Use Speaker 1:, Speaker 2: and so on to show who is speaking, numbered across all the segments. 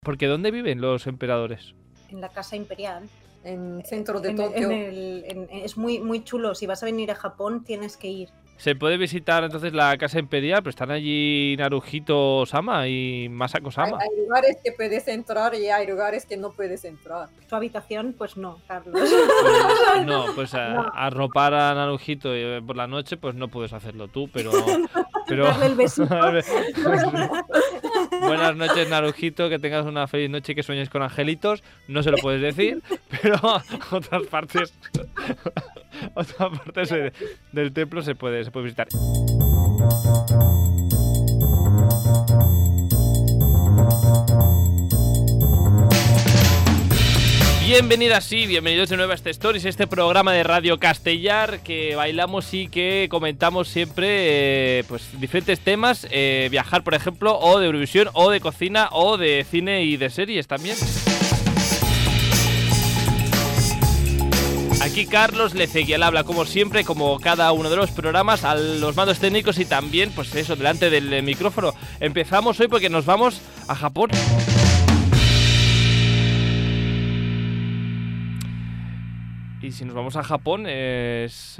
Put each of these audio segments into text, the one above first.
Speaker 1: Porque ¿dónde viven los emperadores?
Speaker 2: En la casa imperial.
Speaker 3: En el centro de Tokio.
Speaker 2: Es muy, muy chulo. Si vas a venir a Japón, tienes que ir.
Speaker 1: Se puede visitar entonces la casa imperial, pero están allí Naruhito-sama y Masako-sama.
Speaker 3: Hay lugares que puedes entrar y hay lugares que no puedes entrar.
Speaker 2: Tu habitación, pues no, Carlos.
Speaker 1: Pues arropar a Naruhito por la noche, pues no puedes hacerlo tú, pero
Speaker 2: darle el besito.
Speaker 1: Buenas noches, Naruhito, que tengas una feliz noche y que sueñes con angelitos. No se lo puedes decir, pero otras partes del templo se puede visitar. Bienvenidas y bienvenidos de nuevo a este Stories, este programa de Radio Castellar que bailamos y que comentamos siempre pues diferentes temas, viajar por ejemplo, o de Eurovisión, o de cocina, o de cine y de series también. Aquí Carlos Lecegui al habla, como siempre, como cada uno de los programas, a los mandos técnicos y también, pues eso, delante del micrófono. Empezamos hoy porque nos vamos a Japón. Y si nos vamos a Japón es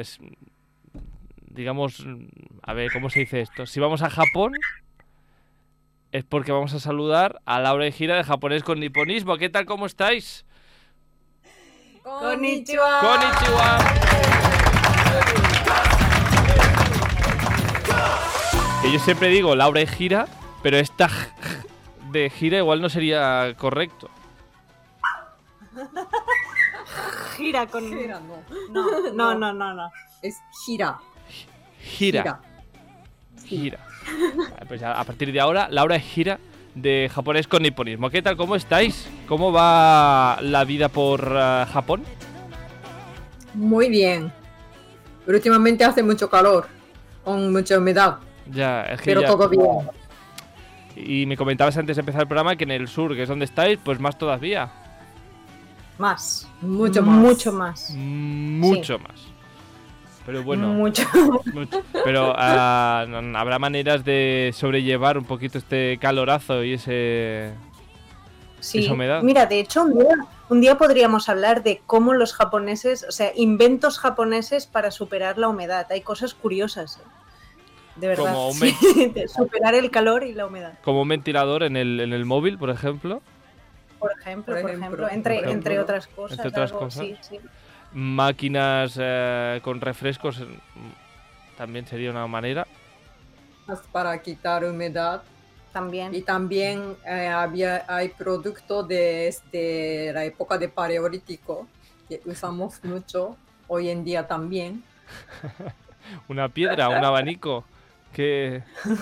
Speaker 1: digamos, a ver, ¿cómo se dice esto? Si vamos a Japón es porque vamos a saludar a Laura Ejira de Japonés con Niponismo. ¿Qué tal? ¿Cómo estáis?
Speaker 3: ¡Konnichiwa!
Speaker 1: ¡Konnichiwa! Que yo siempre digo Laura Ejira, pero esta de gira igual no sería correcto.
Speaker 2: Gira con...
Speaker 3: Gira,
Speaker 2: No.
Speaker 3: Es gira.
Speaker 1: Gira. Pues a partir de ahora, Laura Ejira de Japonés con Niponismo. ¿Qué tal? ¿Cómo estáis? ¿Cómo va la vida por Japón?
Speaker 3: Muy bien. Pero últimamente hace mucho calor, con mucha humedad.
Speaker 1: Ya, es que
Speaker 3: pero
Speaker 1: ya...
Speaker 3: todo bien.
Speaker 1: Y me comentabas antes de empezar el programa que en el sur, que es donde estáis, pues más todavía.
Speaker 2: Más.
Speaker 3: Mucho más.
Speaker 1: Mucho más. Pero bueno.
Speaker 2: Mucho.
Speaker 1: Pero habrá maneras de sobrellevar un poquito este calorazo y esa humedad.
Speaker 2: Mira, de hecho, un día podríamos hablar de cómo los japoneses, o sea, inventos japoneses para superar la humedad. Hay cosas curiosas, de verdad.
Speaker 1: Como
Speaker 2: de superar el calor y la humedad.
Speaker 1: Como un ventilador en el móvil, por ejemplo.
Speaker 2: Por ejemplo, entre otras cosas.
Speaker 1: Entre otras cosas.
Speaker 2: Sí.
Speaker 1: Máquinas con refrescos también sería una manera.
Speaker 3: Para quitar humedad.
Speaker 2: También.
Speaker 3: Y también hay productos de la época de Paleolítico que usamos mucho hoy en día también.
Speaker 1: Una piedra, un abanico. ¿Qué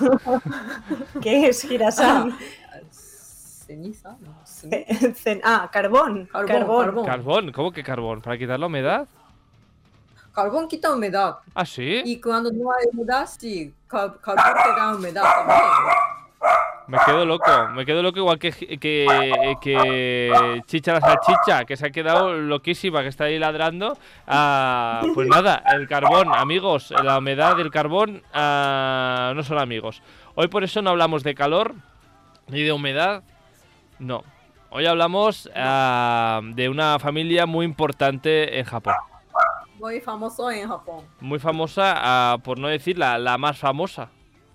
Speaker 2: es, Hirasan?
Speaker 3: Ceniza, no.
Speaker 2: Carbón.
Speaker 1: Carbón, ¿cómo que carbón? ¿Para quitar la humedad?
Speaker 3: Carbón quita humedad.
Speaker 1: ¿Ah, sí?
Speaker 3: Y cuando no hay humedad, sí, carbón te da humedad también.
Speaker 1: Me quedo loco igual que Chicha la salchicha, que se ha quedado loquísima, que está ahí ladrando. Pues nada, el carbón, amigos, la humedad del carbón no son amigos. Hoy por eso no hablamos de calor ni de humedad, no. Hoy hablamos de una familia muy importante en Japón.
Speaker 3: Muy famoso en Japón.
Speaker 1: Muy famosa, por no decir la más famosa.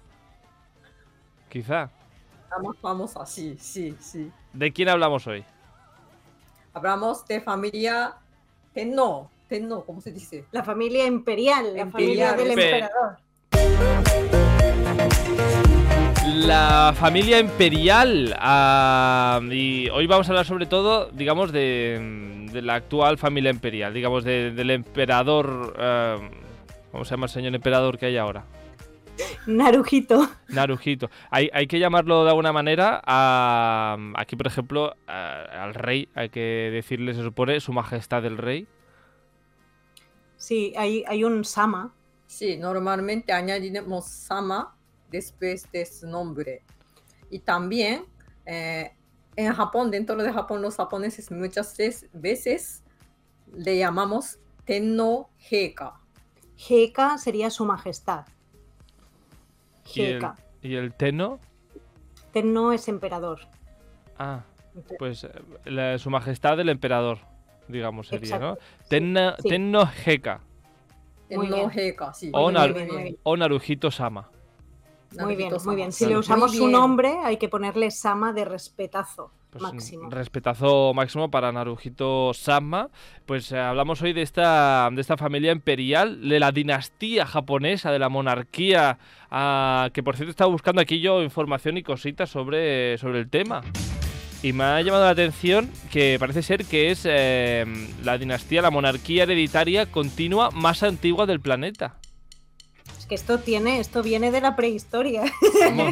Speaker 1: Quizá.
Speaker 3: La más famosa, sí.
Speaker 1: ¿De quién hablamos hoy?
Speaker 3: Hablamos de familia Tenno, ¿cómo se dice?
Speaker 2: La familia imperial, la familia del emperador.
Speaker 1: La familia imperial. Y hoy vamos a hablar sobre todo, digamos, de la actual familia imperial. Digamos, del emperador... ¿cómo se llama el señor emperador que hay ahora?
Speaker 2: Naruhito.
Speaker 1: Hay que llamarlo de alguna manera aquí, por ejemplo, al rey. Hay que decirle, se supone, su majestad el rey.
Speaker 2: Sí, hay un sama.
Speaker 3: Sí, normalmente añadimos sama después de su nombre. Y también en Japón, dentro de Japón, los japoneses muchas veces le llamamos Tenno Heika.
Speaker 2: Heika sería su majestad.
Speaker 1: ¿Y el Tenno?
Speaker 2: Tenno es emperador.
Speaker 1: Ah, pues su majestad el emperador, digamos, sería, ¿no?
Speaker 2: Exacto, sí.
Speaker 1: Tenno Heka
Speaker 2: Muy bien.
Speaker 3: Heika, sí.
Speaker 1: o,
Speaker 2: Muy bien, muy bien.
Speaker 1: o Naruhito-sama.
Speaker 2: Muy bien,
Speaker 3: Naruhito-sama.
Speaker 2: muy bien. Si
Speaker 1: Vale.
Speaker 2: le usamos
Speaker 3: Muy
Speaker 2: su
Speaker 3: bien.
Speaker 2: nombre, hay que ponerle Sama de respetazo
Speaker 1: Pues
Speaker 2: máximo.
Speaker 1: respetazo máximo para Naruhito-sama. Pues hablamos hoy de esta familia imperial, de la dinastía japonesa, de la monarquía, que por cierto estaba buscando aquí yo información y cositas sobre el tema. Y me ha llamado la atención que parece ser que es la dinastía, la monarquía hereditaria continua más antigua del planeta.
Speaker 2: Es que esto viene de la prehistoria.
Speaker 1: Vamos.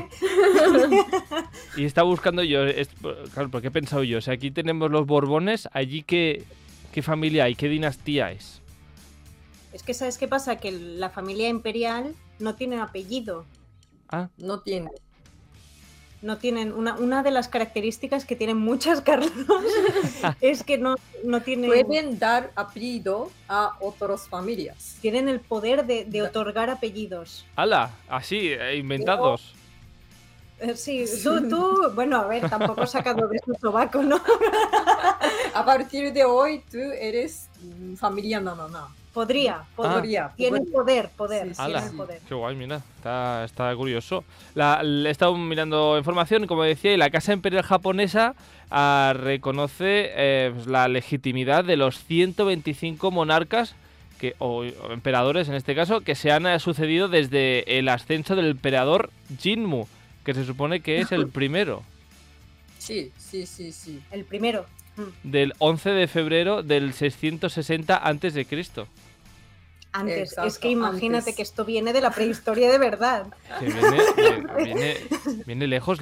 Speaker 1: Y estaba buscando yo, claro, porque he pensado yo, o sea, aquí tenemos los Borbones, allí qué familia hay, qué dinastía es.
Speaker 2: Es que ¿sabes qué pasa? Que la familia imperial no tiene apellido.
Speaker 1: Ah,
Speaker 3: No tiene.
Speaker 2: No tienen una de las características que tienen muchas, Carlos, es que no tienen.
Speaker 3: Pueden dar apellido a otras familias.
Speaker 2: Tienen el poder de otorgar apellidos.
Speaker 1: ¡hala! Así, inventados.
Speaker 2: Sí, tú, bueno, a ver, tampoco he sacado de su sobaco, ¿no?
Speaker 3: A partir de hoy, tú eres familia Nanana.
Speaker 2: Podría. Tienen poder.
Speaker 3: Sí,
Speaker 1: ¡Hala!
Speaker 2: Tienen poder.
Speaker 1: ¡Qué guay! Mira, está curioso. He estado mirando información, como decía, y la Casa Imperial Japonesa reconoce pues, la legitimidad de los 125 monarcas o emperadores, en este caso, que se han sucedido desde el ascenso del emperador Jinmu, que se supone que es el primero,
Speaker 3: Sí.
Speaker 2: El primero.
Speaker 1: del 11 de febrero del 660 a.C.
Speaker 2: Antes.
Speaker 3: Exacto,
Speaker 2: Es que imagínate
Speaker 3: antes.
Speaker 2: que esto viene de la prehistoria de verdad.
Speaker 1: Que viene lejos.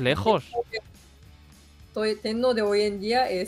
Speaker 3: Tenno de hoy en día es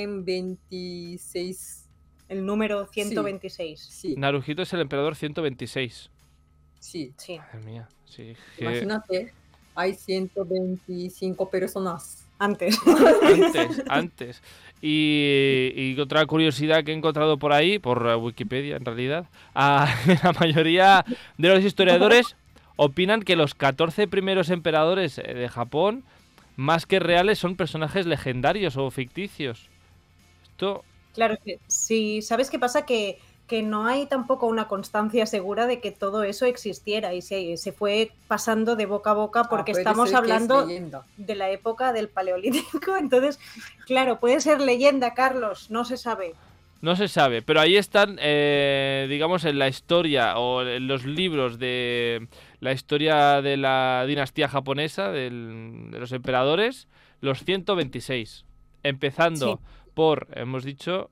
Speaker 3: 126.
Speaker 2: El número 126.
Speaker 3: Sí,
Speaker 1: Naruhito es el emperador 126.
Speaker 3: sí.
Speaker 2: Sí.
Speaker 1: Madre mía, sí. que
Speaker 3: Imagínate, hay 125 personas.
Speaker 2: Antes.
Speaker 1: Antes. Y otra curiosidad que he encontrado por ahí, por Wikipedia en realidad, la mayoría de los historiadores opinan que los 14 primeros emperadores de Japón, más que reales, son personajes legendarios o ficticios. Esto...
Speaker 2: Claro que sí. ¿Sabes qué pasa? Que no hay tampoco una constancia segura de que todo eso existiera y se fue pasando de boca a boca porque
Speaker 3: Puede
Speaker 2: estamos
Speaker 3: ser que es
Speaker 2: hablando
Speaker 3: leyenda.
Speaker 2: de la época del Paleolítico. Entonces, claro, puede ser leyenda, Carlos, no se sabe.
Speaker 1: No se sabe, pero ahí están, digamos, en la historia o en los libros de la historia de la dinastía japonesa, de los emperadores, los 126. Empezando por, hemos dicho,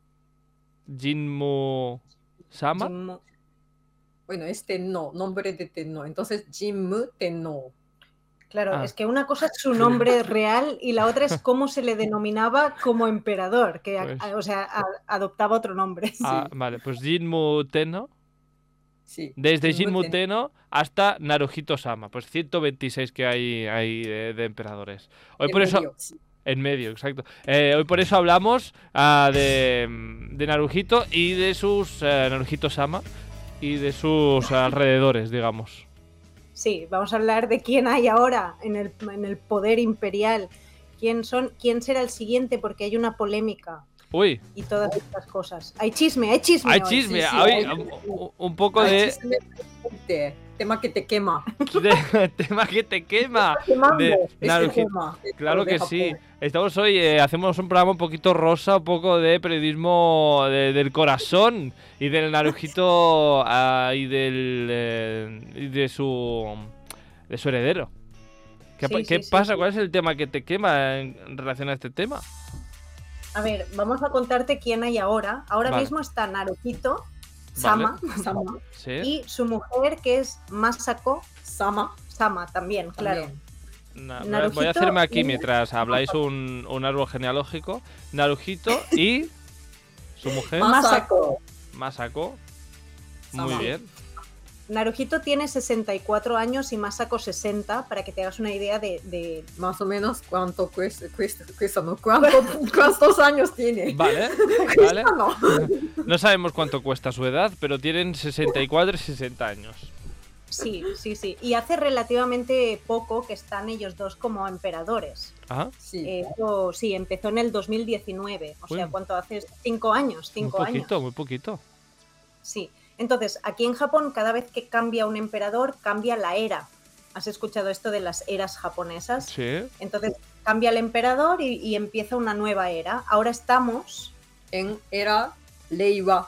Speaker 1: Jinmu-sama.
Speaker 3: Bueno, es Tenno, nombre de Tenno. Entonces, Jinmu Tenno.
Speaker 2: Claro, es que una cosa es su nombre real y la otra es cómo se le denominaba como emperador, que adoptaba otro nombre.
Speaker 1: Vale, pues Jinmu Tenno.
Speaker 3: Sí.
Speaker 1: Desde Jinmu Tenno hasta Naruhito-sama. Pues 126 que hay de emperadores. Hoy por eso...
Speaker 3: Medio, sí.
Speaker 1: En medio, exacto. Hoy por eso hablamos de Naruhito y de sus Naruhito-sama y de sus alrededores, digamos.
Speaker 2: Sí, vamos a hablar de quién hay ahora en el poder imperial. ¿Quién será el siguiente? Porque hay una polémica.
Speaker 1: Uy.
Speaker 2: Y todas estas cosas. Hay chisme. Hay
Speaker 1: chisme.
Speaker 2: Hoy.
Speaker 1: Un poco de...
Speaker 3: Tema que te quema.
Speaker 1: Tema que te quema.
Speaker 3: De
Speaker 1: Naruhito. Claro que sí. Estamos hoy, hacemos un programa un poquito rosa, un poco de periodismo del corazón y del Naruhito y de su heredero. ¿Qué pasa? ¿Cuál es el tema que te quema en relación a este tema?
Speaker 2: A ver, vamos a contarte quién hay ahora. Ahora mismo está Naruhito Sama,
Speaker 1: ¿Sí?
Speaker 2: Y su mujer, que es Masako
Speaker 3: Sama
Speaker 2: también, claro.
Speaker 1: Voy a hacerme aquí mientras habláis un árbol genealógico. Naruhito y su mujer Masako. Muy bien.
Speaker 2: Naruhito tiene 64 años y Masako 60, para que te hagas una idea de...
Speaker 3: Más o menos cuánto cuesta ¿no? ¿Cuántos años tiene?
Speaker 1: Vale. No sabemos cuánto cuesta su edad, pero tienen 64 y 60 años.
Speaker 2: Sí, sí, sí. Y hace relativamente poco que están ellos dos como emperadores.
Speaker 1: Ah,
Speaker 3: Sí.
Speaker 2: Eso sí, empezó en el 2019. O sea,
Speaker 1: Uy.
Speaker 2: ¿cuánto hace? 5 años,
Speaker 1: muy
Speaker 2: 5 años.
Speaker 1: poquito, muy poquito.
Speaker 2: Sí. Entonces, aquí en Japón, cada vez que cambia un emperador, cambia la era. ¿Has escuchado esto de las eras japonesas?
Speaker 1: Sí.
Speaker 2: Entonces, cambia el emperador y empieza una nueva era. Ahora estamos...
Speaker 3: En era Reiwa.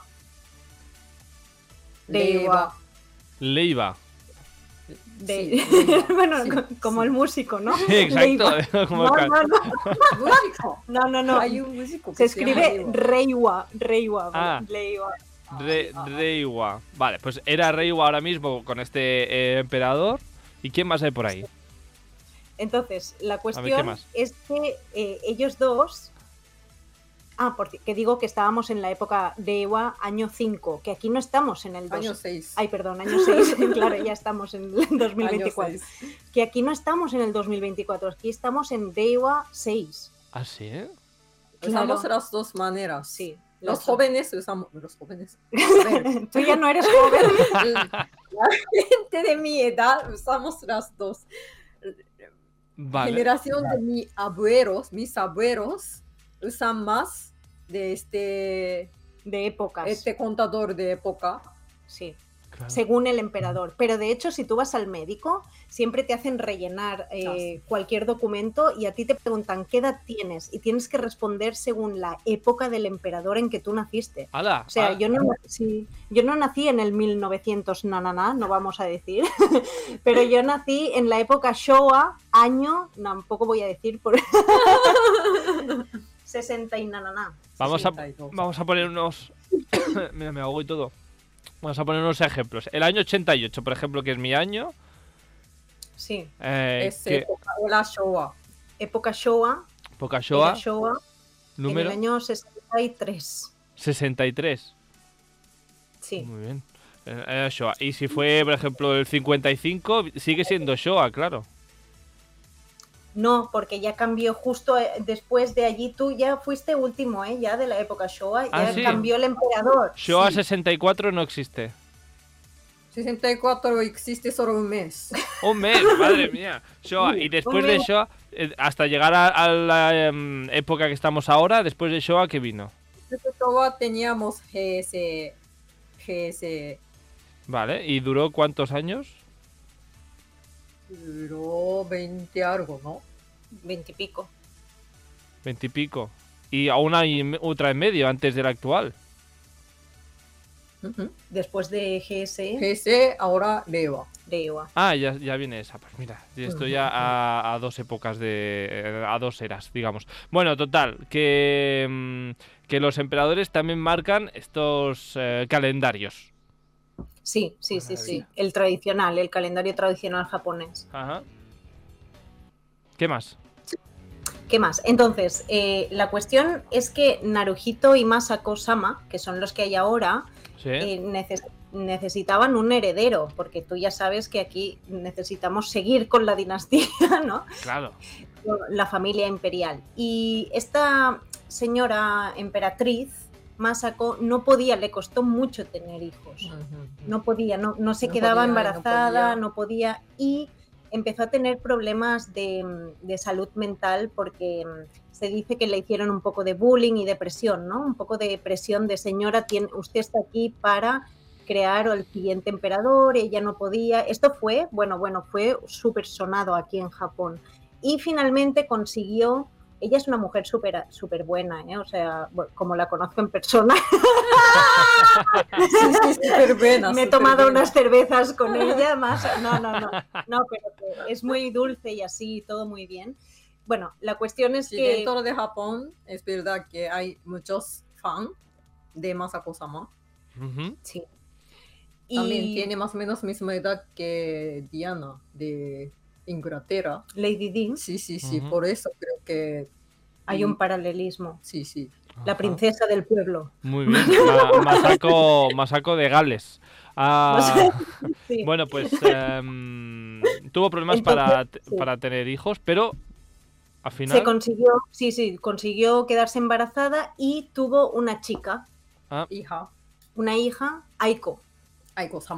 Speaker 2: Reiwa.
Speaker 1: Leiva.
Speaker 2: de-
Speaker 3: Sí, Reiwa.
Speaker 2: bueno,
Speaker 3: Sí,
Speaker 2: como
Speaker 3: sí.
Speaker 2: el músico, ¿no?
Speaker 1: Sí, exacto.
Speaker 2: Reiwa.
Speaker 1: Como
Speaker 2: No,
Speaker 1: el
Speaker 2: no, no,
Speaker 3: Músico.
Speaker 2: no, no, no.
Speaker 3: Hay un músico
Speaker 2: Se
Speaker 3: que se llama
Speaker 2: escribe
Speaker 3: Reiwa.
Speaker 2: Reiwa,
Speaker 1: Ah.
Speaker 2: ¿vale? Reiwa.
Speaker 1: Reiwa. Vale, pues era Reiwa ahora mismo con este emperador. ¿Y quién más hay por ahí?
Speaker 2: Entonces, la
Speaker 1: ¿qué
Speaker 2: cuestión
Speaker 1: más?
Speaker 2: es que ellos dos... que digo que estábamos en la época de Ewa, año 5, que aquí no estamos en el 2.
Speaker 3: Año 6.
Speaker 2: Ay, perdón, año 6, claro, ya estamos en el 2024.
Speaker 3: Año 6.
Speaker 2: Que aquí no estamos en el 2024, aquí estamos en Dewa 6.
Speaker 1: ¿Ah, sí?
Speaker 2: Claro.
Speaker 3: Usamos las dos maneras.
Speaker 2: Sí.
Speaker 3: Los jóvenes usamos. Los jóvenes.
Speaker 2: Tú ya no eres joven.
Speaker 3: La gente de mi edad usamos las dos.
Speaker 1: Vale.
Speaker 3: Generación de mis abuelos usan más de
Speaker 2: De épocas.
Speaker 3: este contador de época.
Speaker 2: Sí.
Speaker 1: Claro.
Speaker 2: Según el emperador. Pero de hecho, si tú vas al médico, siempre te hacen rellenar
Speaker 3: sí.
Speaker 2: cualquier documento y a ti te preguntan qué edad tienes y tienes que responder según la época del emperador en que tú naciste.
Speaker 1: ¡Hala!
Speaker 2: O sea, yo no nací en el 1900, no vamos a decir, pero yo nací en la época Showa, año, tampoco voy a decir por 60 y nananá.
Speaker 1: Vamos a
Speaker 3: 62.
Speaker 1: poner unos... Mira, me ahogo y todo. Vamos a poner unos ejemplos. El año 88, por ejemplo, que es mi año.
Speaker 2: Sí,
Speaker 3: Es
Speaker 1: que
Speaker 3: época o la Showa.
Speaker 2: época Showa,
Speaker 1: poca
Speaker 2: era
Speaker 1: Showa,
Speaker 2: Showa en
Speaker 1: número
Speaker 2: el año 63.
Speaker 1: 63.
Speaker 2: Sí.
Speaker 1: Muy bien. Era Showa. Y si fue, por ejemplo, el 55, sigue siendo Showa, claro.
Speaker 2: No, porque ya cambió justo después de allí. Tú ya fuiste último, ya de la época Showa.
Speaker 1: Ah,
Speaker 2: Ya
Speaker 1: ¿sí?
Speaker 2: cambió el emperador.
Speaker 1: Showa
Speaker 3: Sí.
Speaker 1: 64 no existe.
Speaker 3: 64 existe solo un mes.
Speaker 1: Un mes, madre mía. Showa. Y después
Speaker 2: un
Speaker 1: de
Speaker 2: mes.
Speaker 1: Showa, hasta llegar a la época que estamos ahora, después de Showa, ¿qué vino?
Speaker 3: Showa teníamos GS.
Speaker 1: Vale. ¿Y duró cuántos años?
Speaker 3: Duró 20 algo, ¿no?
Speaker 2: 20 y pico.
Speaker 1: 20 y pico. Y aún hay otra en medio, antes de la actual.
Speaker 3: Ujú.
Speaker 2: Después de GS,
Speaker 3: GS, ahora Reiwa.
Speaker 2: de Ewa.
Speaker 1: Ah, ya viene esa. Pues mira, ya estoy ya a dos épocas a dos eras, digamos. Bueno, total, que los emperadores también marcan estos calendarios.
Speaker 2: Sí.
Speaker 1: Maravilla.
Speaker 2: El tradicional, el calendario tradicional japonés.
Speaker 1: Ajá. ¿Qué más?
Speaker 2: ¿Qué más? Entonces, la cuestión es que Naruhito y Masako-sama, que son los que hay ahora,
Speaker 1: Sí.
Speaker 2: necesitaban un heredero, porque tú ya sabes que aquí necesitamos seguir con la dinastía, ¿no?
Speaker 1: Claro.
Speaker 2: La familia imperial. Y esta señora emperatriz, Masako, no podía, le costó mucho tener hijos. No podía, no se
Speaker 3: No
Speaker 2: quedaba
Speaker 3: podía,
Speaker 2: embarazada,
Speaker 3: no
Speaker 2: no podía, y empezó a tener problemas de salud mental porque se dice que le hicieron un poco de bullying y depresión, ¿no? Un poco de presión de señora, usted está aquí para crear el siguiente emperador, ella no podía. Esto fue, fue súper sonado aquí en Japón. Y finalmente consiguió, ella es una mujer súper buena, ¿eh? O sea, como la conozco en persona.
Speaker 3: Sí, súper buena.
Speaker 2: Me he
Speaker 3: súper
Speaker 2: tomado
Speaker 3: buena.
Speaker 2: unas cervezas con ella, más. No, pero que es muy dulce y así, todo muy bien. Bueno, la cuestión es
Speaker 3: Sí,
Speaker 2: que.
Speaker 3: dentro de Japón es verdad que hay muchos fans de Masako-sama.
Speaker 1: Ujú.
Speaker 2: Sí.
Speaker 3: También
Speaker 2: Y
Speaker 3: tiene más o menos misma edad que Diana de Inglaterra.
Speaker 2: Lady Di,
Speaker 3: Sí,
Speaker 1: Ujú.
Speaker 3: por eso creo que
Speaker 2: hay un paralelismo.
Speaker 3: sí.
Speaker 2: La
Speaker 1: Ajá.
Speaker 2: princesa del pueblo.
Speaker 1: Muy bien. Masako de Gales.
Speaker 2: Sí.
Speaker 1: Bueno, pues tuvo problemas
Speaker 2: Entonces, sí.
Speaker 1: para tener hijos, pero al final.
Speaker 2: Se consiguió quedarse embarazada y tuvo una chica,
Speaker 3: Hija,
Speaker 2: una hija, Aiko.
Speaker 3: Aiko-sama.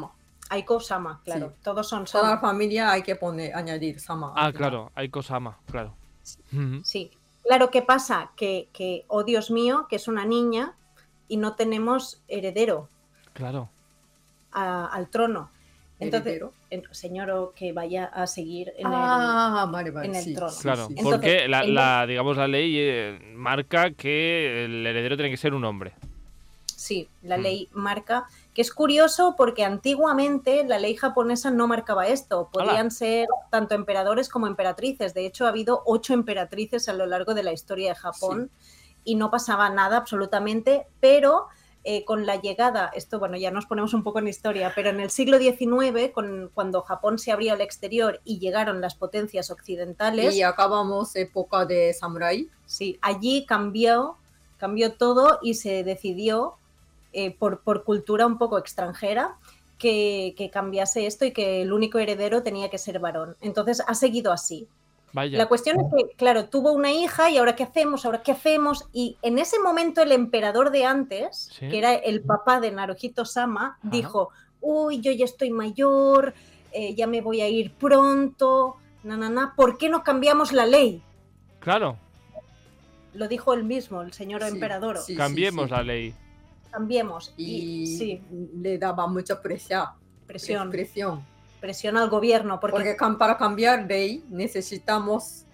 Speaker 2: Aiko-sama, claro.
Speaker 3: Sí.
Speaker 2: Todos son
Speaker 3: Toda la
Speaker 2: sama.
Speaker 3: familia hay que añadir sama.
Speaker 1: Ah,
Speaker 3: al final.
Speaker 1: claro, Aiko-sama, claro. Ujú.
Speaker 2: Sí. Claro, ¿qué pasa? Que, oh Dios mío, que es una niña y no tenemos heredero
Speaker 1: Claro.
Speaker 2: al trono. Entonces,
Speaker 3: Heredero.
Speaker 2: el señor que vaya a seguir en
Speaker 3: Vale,
Speaker 2: en el
Speaker 3: sí,
Speaker 2: trono.
Speaker 3: sí,
Speaker 1: Claro,
Speaker 3: sí, sí.
Speaker 2: Entonces,
Speaker 1: porque digamos, la ley marca que el heredero tiene que ser un hombre.
Speaker 2: sí, la ley marca, que es curioso porque antiguamente la ley japonesa no marcaba esto, podían ser tanto emperadores como emperatrices, de hecho ha habido 8 emperatrices a lo largo de la historia de Japón y no pasaba nada absolutamente, pero con la llegada, esto bueno, ya nos ponemos un poco en historia, pero en el siglo XIX, cuando Japón se abrió al exterior y llegaron las potencias occidentales,
Speaker 3: Y acabamos época de samurái.
Speaker 2: sí, allí cambió todo y se decidió por cultura un poco extranjera que cambiase esto y que el único heredero tenía que ser varón. Entonces ha seguido así.
Speaker 1: Vaya.
Speaker 2: La cuestión es que, claro, tuvo una hija y ahora qué hacemos, y en ese momento el emperador de antes,
Speaker 1: ¿Sí?
Speaker 2: que era el papá de Naruhito-sama, dijo, uy, yo ya estoy mayor, ya me voy a ir pronto, ¿por qué no cambiamos la ley?
Speaker 1: Claro,
Speaker 2: Lo dijo él mismo, el señor
Speaker 3: Sí,
Speaker 2: emperador.
Speaker 3: sí,
Speaker 1: cambiemos
Speaker 3: sí.
Speaker 1: la ley.
Speaker 2: Cambiemos.
Speaker 3: Y
Speaker 2: sí,
Speaker 3: le daba mucha
Speaker 2: presión
Speaker 3: presión.
Speaker 2: al gobierno, porque
Speaker 3: Para cambiar ley necesitamos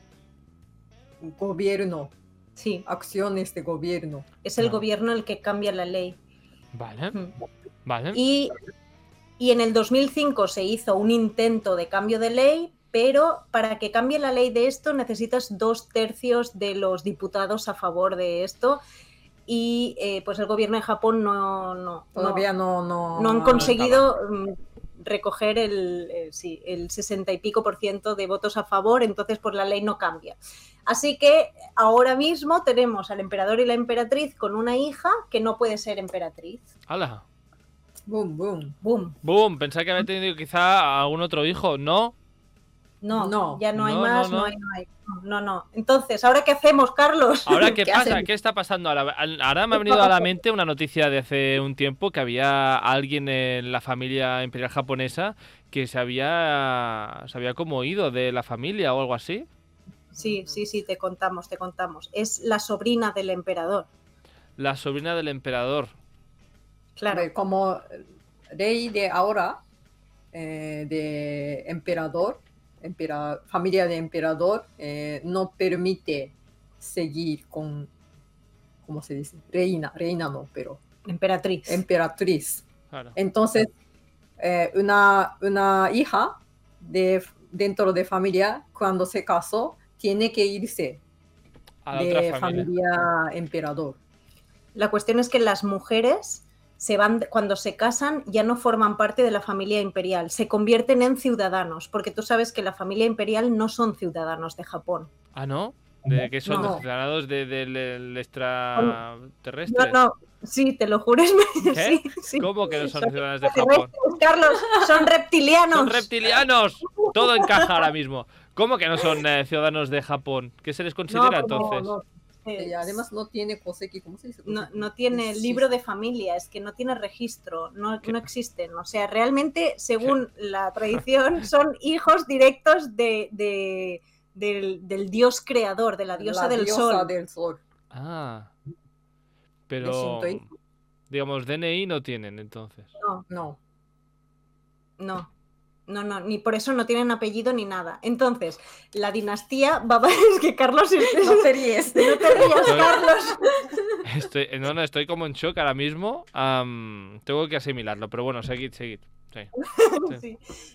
Speaker 3: gobierno,
Speaker 2: sí,
Speaker 3: acciones de gobierno.
Speaker 2: es el
Speaker 1: Claro.
Speaker 2: gobierno el que cambia la ley.
Speaker 1: Vale,
Speaker 2: Mm.
Speaker 1: vale.
Speaker 2: Y en el 2005 se hizo un intento de cambio de ley, pero para que cambie la ley de esto necesitas 2/3 de los diputados a favor de esto y pues el gobierno de Japón
Speaker 3: Todavía no
Speaker 2: han conseguido recoger el 60 y pico % de votos a favor, entonces pues la ley no cambia. Así que ahora mismo tenemos al emperador y la emperatriz con una hija que no puede ser emperatriz.
Speaker 1: ¡Hala!
Speaker 3: Boom, boom.
Speaker 2: ¡Boom!
Speaker 1: ¡Boom! Pensaba que había tenido quizá algún otro hijo. ¿No?
Speaker 3: No.
Speaker 2: Ya no hay
Speaker 1: No,
Speaker 2: más,
Speaker 1: no, no.
Speaker 2: no hay. No. Entonces, ¿ahora qué hacemos, Carlos?
Speaker 1: ¿Ahora qué
Speaker 3: ¿Qué
Speaker 1: pasa?
Speaker 3: hacen?
Speaker 1: ¿Qué está pasando ahora? Ahora me ha venido a la mente una noticia de hace un tiempo que había alguien en la familia imperial japonesa que se había como ido de la familia o algo así.
Speaker 2: Sí, te contamos. Es la sobrina del emperador.
Speaker 1: La sobrina del emperador.
Speaker 2: Claro.
Speaker 3: A ver, como ley de ahora, de emperador, familia de emperador, no permite seguir con, ¿cómo se dice? Reina no, pero
Speaker 2: Emperatriz.
Speaker 3: emperatriz.
Speaker 1: Claro.
Speaker 3: Entonces, una hija dentro de familia, cuando se casó, tiene que irse
Speaker 1: A la otra
Speaker 3: de
Speaker 1: familia.
Speaker 3: familia emperador.
Speaker 2: La cuestión es que las mujeres se van, cuando se casan, ya no forman parte de la familia imperial, se convierten en ciudadanos, porque tú sabes que la familia imperial no son ciudadanos de Japón.
Speaker 1: ¿Ah, no? ¿De qué son?
Speaker 3: No.
Speaker 1: ¿De ciudadanos del extraterrestre?
Speaker 2: No, sí, te lo juro.
Speaker 1: ¿Qué?
Speaker 2: Sí.
Speaker 1: ¿Cómo que no son
Speaker 2: Son
Speaker 1: ciudadanos de Japón?
Speaker 2: extraterrestres, Carlos, son reptilianos.
Speaker 1: ¡Son reptilianos! Todo encaja ahora mismo. ¿Cómo que no son ciudadanos de Japón? ¿Qué se les considera entonces?
Speaker 3: Y además no tiene koseki, ¿cómo se dice?
Speaker 2: No tiene libro de familia, es que no tiene registro, no existen. O sea, realmente, según la tradición, son hijos directos del dios creador, de la diosa del sol.
Speaker 1: Ah.
Speaker 3: De
Speaker 1: Pero,
Speaker 3: shintoísmo.
Speaker 1: digamos, DNI no tienen entonces.
Speaker 3: No.
Speaker 2: No, ni por eso no tienen apellido ni nada. Entonces, la dinastía es que Carlos
Speaker 3: No te ríes.
Speaker 2: no te rías, Carlos.
Speaker 1: Estoy como en shock ahora mismo. Tengo que asimilarlo, pero bueno, seguid. Sí.
Speaker 2: Sí.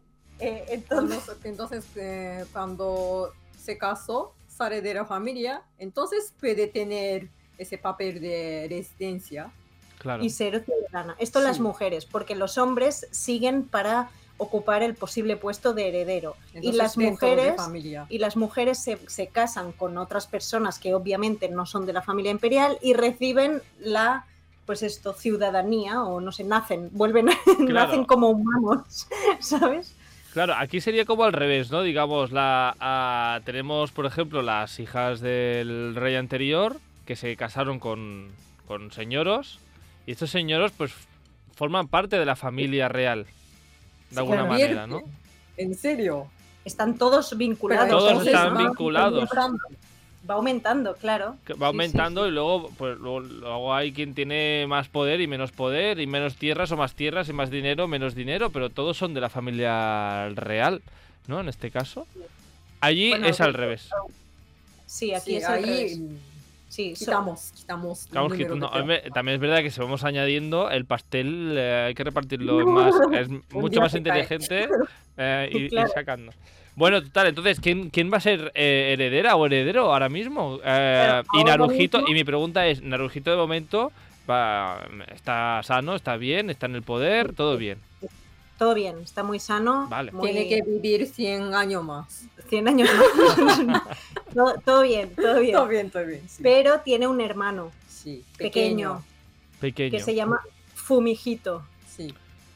Speaker 2: Entonces,
Speaker 3: Cuando se casó, sale de la familia, entonces puede tener ese papel de residencia.
Speaker 1: Claro.
Speaker 2: y ser ciudadana. Esto las
Speaker 3: Sí.
Speaker 2: mujeres, porque los hombres siguen para ocupar el posible puesto de heredero.
Speaker 3: Entonces,
Speaker 2: Y las
Speaker 3: dentro de
Speaker 2: mujeres
Speaker 3: familia.
Speaker 2: se casan con otras personas que obviamente no son de la familia imperial y reciben la ciudadanía, o no sé, nacen como humanos, ¿sabes?
Speaker 1: Claro, aquí sería como al revés, ¿no? Digamos, tenemos, por ejemplo, las hijas del rey anterior que se casaron con señoros, y estos señoros, pues, forman parte de la familia real. de alguna
Speaker 3: Sí,
Speaker 1: manera, ¿no?
Speaker 3: ¿En serio?
Speaker 2: Están todos vinculados.
Speaker 1: Todos
Speaker 3: entonces
Speaker 1: están
Speaker 3: van
Speaker 1: vinculados.
Speaker 3: aumentando.
Speaker 2: Va aumentando, claro.
Speaker 1: Que va
Speaker 2: Sí, sí,
Speaker 1: aumentando
Speaker 2: sí.
Speaker 1: y luego, pues, luego hay quien tiene más poder y menos tierras o más tierras y más dinero, menos dinero, pero todos son de la familia real, ¿no? En este caso. Allí
Speaker 2: Bueno,
Speaker 1: es al revés.
Speaker 2: Sí, aquí
Speaker 3: Sí,
Speaker 2: es al revés.
Speaker 3: ahí
Speaker 2: Sí,
Speaker 3: quitamos
Speaker 1: Claro,
Speaker 3: el número de
Speaker 1: hombre, también es verdad que si vamos añadiendo, el pastel hay que repartirlo es mucho
Speaker 3: día
Speaker 1: más
Speaker 3: se cae.
Speaker 1: inteligente ir
Speaker 2: Claro.
Speaker 1: sacando. Bueno, total, entonces, ¿quién va a ser heredera o heredero ahora mismo? Y
Speaker 2: ahora
Speaker 1: Naruhito,
Speaker 2: mismo-
Speaker 1: y mi pregunta es, Naruhito de momento está sano, está bien, está en el poder, todo bien.
Speaker 2: Todo bien, está muy sano.
Speaker 1: Vale.
Speaker 2: muy-
Speaker 3: Tiene que vivir 100 años más.
Speaker 2: 100 años más. Todo bien, todo bien.
Speaker 3: Todo bien. Sí,
Speaker 2: Pero tiene un hermano
Speaker 3: sí.
Speaker 2: pequeño
Speaker 1: Pequeño.
Speaker 2: que se llama Fumihito.
Speaker 3: Sí,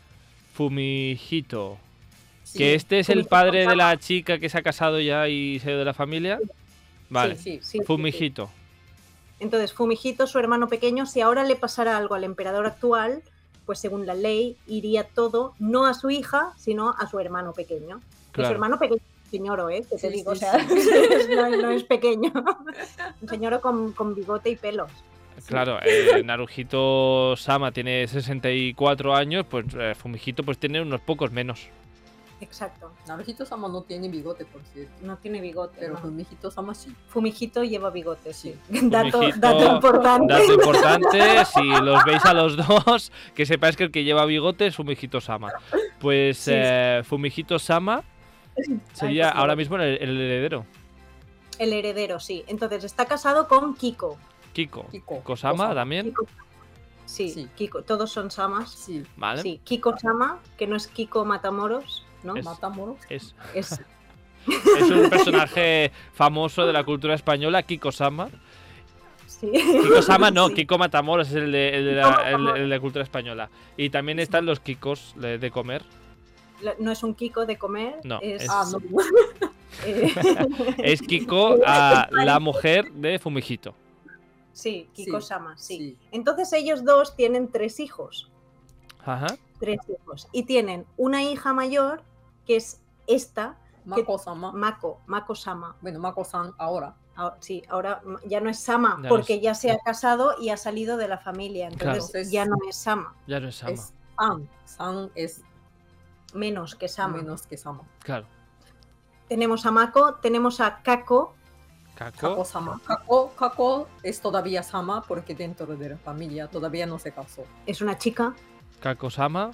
Speaker 1: Fumihito.
Speaker 3: sí.
Speaker 1: Que este es el
Speaker 2: Fumihito
Speaker 1: padre de
Speaker 2: Sama.
Speaker 1: la chica que se ha casado ya y se ha ido de la familia. Vale.
Speaker 3: Sí, sí.
Speaker 2: Sí, sí,
Speaker 1: Fumihito.
Speaker 2: sí. Entonces, Fumihito, su hermano pequeño, si ahora le pasara algo al emperador actual, pues según la ley iría todo no a su hija, sino a su hermano pequeño. Que
Speaker 1: Claro.
Speaker 2: su hermano pequeño es un señoro, que te
Speaker 3: Sí,
Speaker 2: digo,
Speaker 3: sí,
Speaker 2: o sea,
Speaker 3: sí.
Speaker 2: no es pequeño. Un señoro con bigote y pelos.
Speaker 1: Claro, Naruhito Sama tiene 64 años, pues Fumihito pues tiene unos pocos menos.
Speaker 2: Exacto.
Speaker 3: Naruhito Sama no tiene bigote, por cierto.
Speaker 2: No tiene bigote.
Speaker 3: Pero
Speaker 2: no.
Speaker 3: Fumihito Sama sí.
Speaker 2: Fumihito lleva bigote, sí.
Speaker 3: Sí.
Speaker 2: Dato
Speaker 1: Fumihito,
Speaker 2: importante.
Speaker 1: Dato importante, si los veis a los dos, que sepáis que el que lleva bigote es Fumihito Sama. Pues
Speaker 2: Sí, sí.
Speaker 1: Fumihito Sama sería
Speaker 2: Ay, por
Speaker 1: ahora
Speaker 2: favor.
Speaker 1: mismo el heredero.
Speaker 2: El heredero, sí. Entonces está casado con Kiko.
Speaker 1: Kiko.
Speaker 3: Kiko.
Speaker 1: Kosama
Speaker 3: Kosama.
Speaker 1: también.
Speaker 2: Kiko. Sí,
Speaker 3: Sí.
Speaker 2: Kiko. Todos son Samas.
Speaker 3: Sí.
Speaker 1: Vale.
Speaker 2: Sí, Kiko Sama, que no es Kiko Matamoros, ¿no?
Speaker 1: Es-
Speaker 3: Matamoros.
Speaker 1: Es,
Speaker 2: Es,
Speaker 1: es un personaje famoso de la cultura española, Kiko Sama.
Speaker 2: sí.
Speaker 1: Kiko Sama no,
Speaker 2: Sí.
Speaker 1: Kiko Matamoros es el de la cultura española. Y también están los Kikos de comer.
Speaker 2: No es un Kiko de comer.
Speaker 1: No,
Speaker 2: es,
Speaker 1: es-
Speaker 3: Ah, no.
Speaker 2: eh,
Speaker 1: Es Kiko, la mujer de Fumihito.
Speaker 2: sí, Kiko
Speaker 3: Sí,
Speaker 2: Sama, sí.
Speaker 3: Sí.
Speaker 2: Entonces ellos dos tienen 3 hijos.
Speaker 1: Ajá.
Speaker 2: 3 hijos. Y tienen una hija mayor, que es esta,
Speaker 3: Mako Sama.
Speaker 2: Mako Sama.
Speaker 3: Bueno, Mako-san ahora.
Speaker 2: Sí, ahora ya no es Sama,
Speaker 1: Ya no
Speaker 2: porque
Speaker 1: es-
Speaker 2: ya se ha casado y ha salido de la familia. Entonces
Speaker 3: Claro.
Speaker 2: ya no es Sama,
Speaker 1: Ya no es Sama.
Speaker 3: Es San. San es
Speaker 2: menos que Sama.
Speaker 3: menos que Sama.
Speaker 1: Claro.
Speaker 2: Tenemos a Mako, tenemos a Kako,
Speaker 1: Kako.
Speaker 3: Kako-sama. Kako es todavía Sama porque dentro de la familia todavía no se casó.
Speaker 2: es una chica.
Speaker 1: Kako Sama.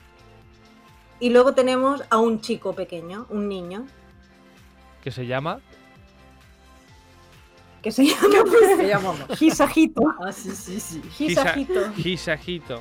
Speaker 2: Y luego tenemos a un chico pequeño, un niño,
Speaker 1: Que se llama.
Speaker 2: que se llama
Speaker 3: Se llama Mako.
Speaker 2: Hisahito.
Speaker 3: Ah, sí, sí, sí.
Speaker 2: Hisahito.
Speaker 1: Hisahito.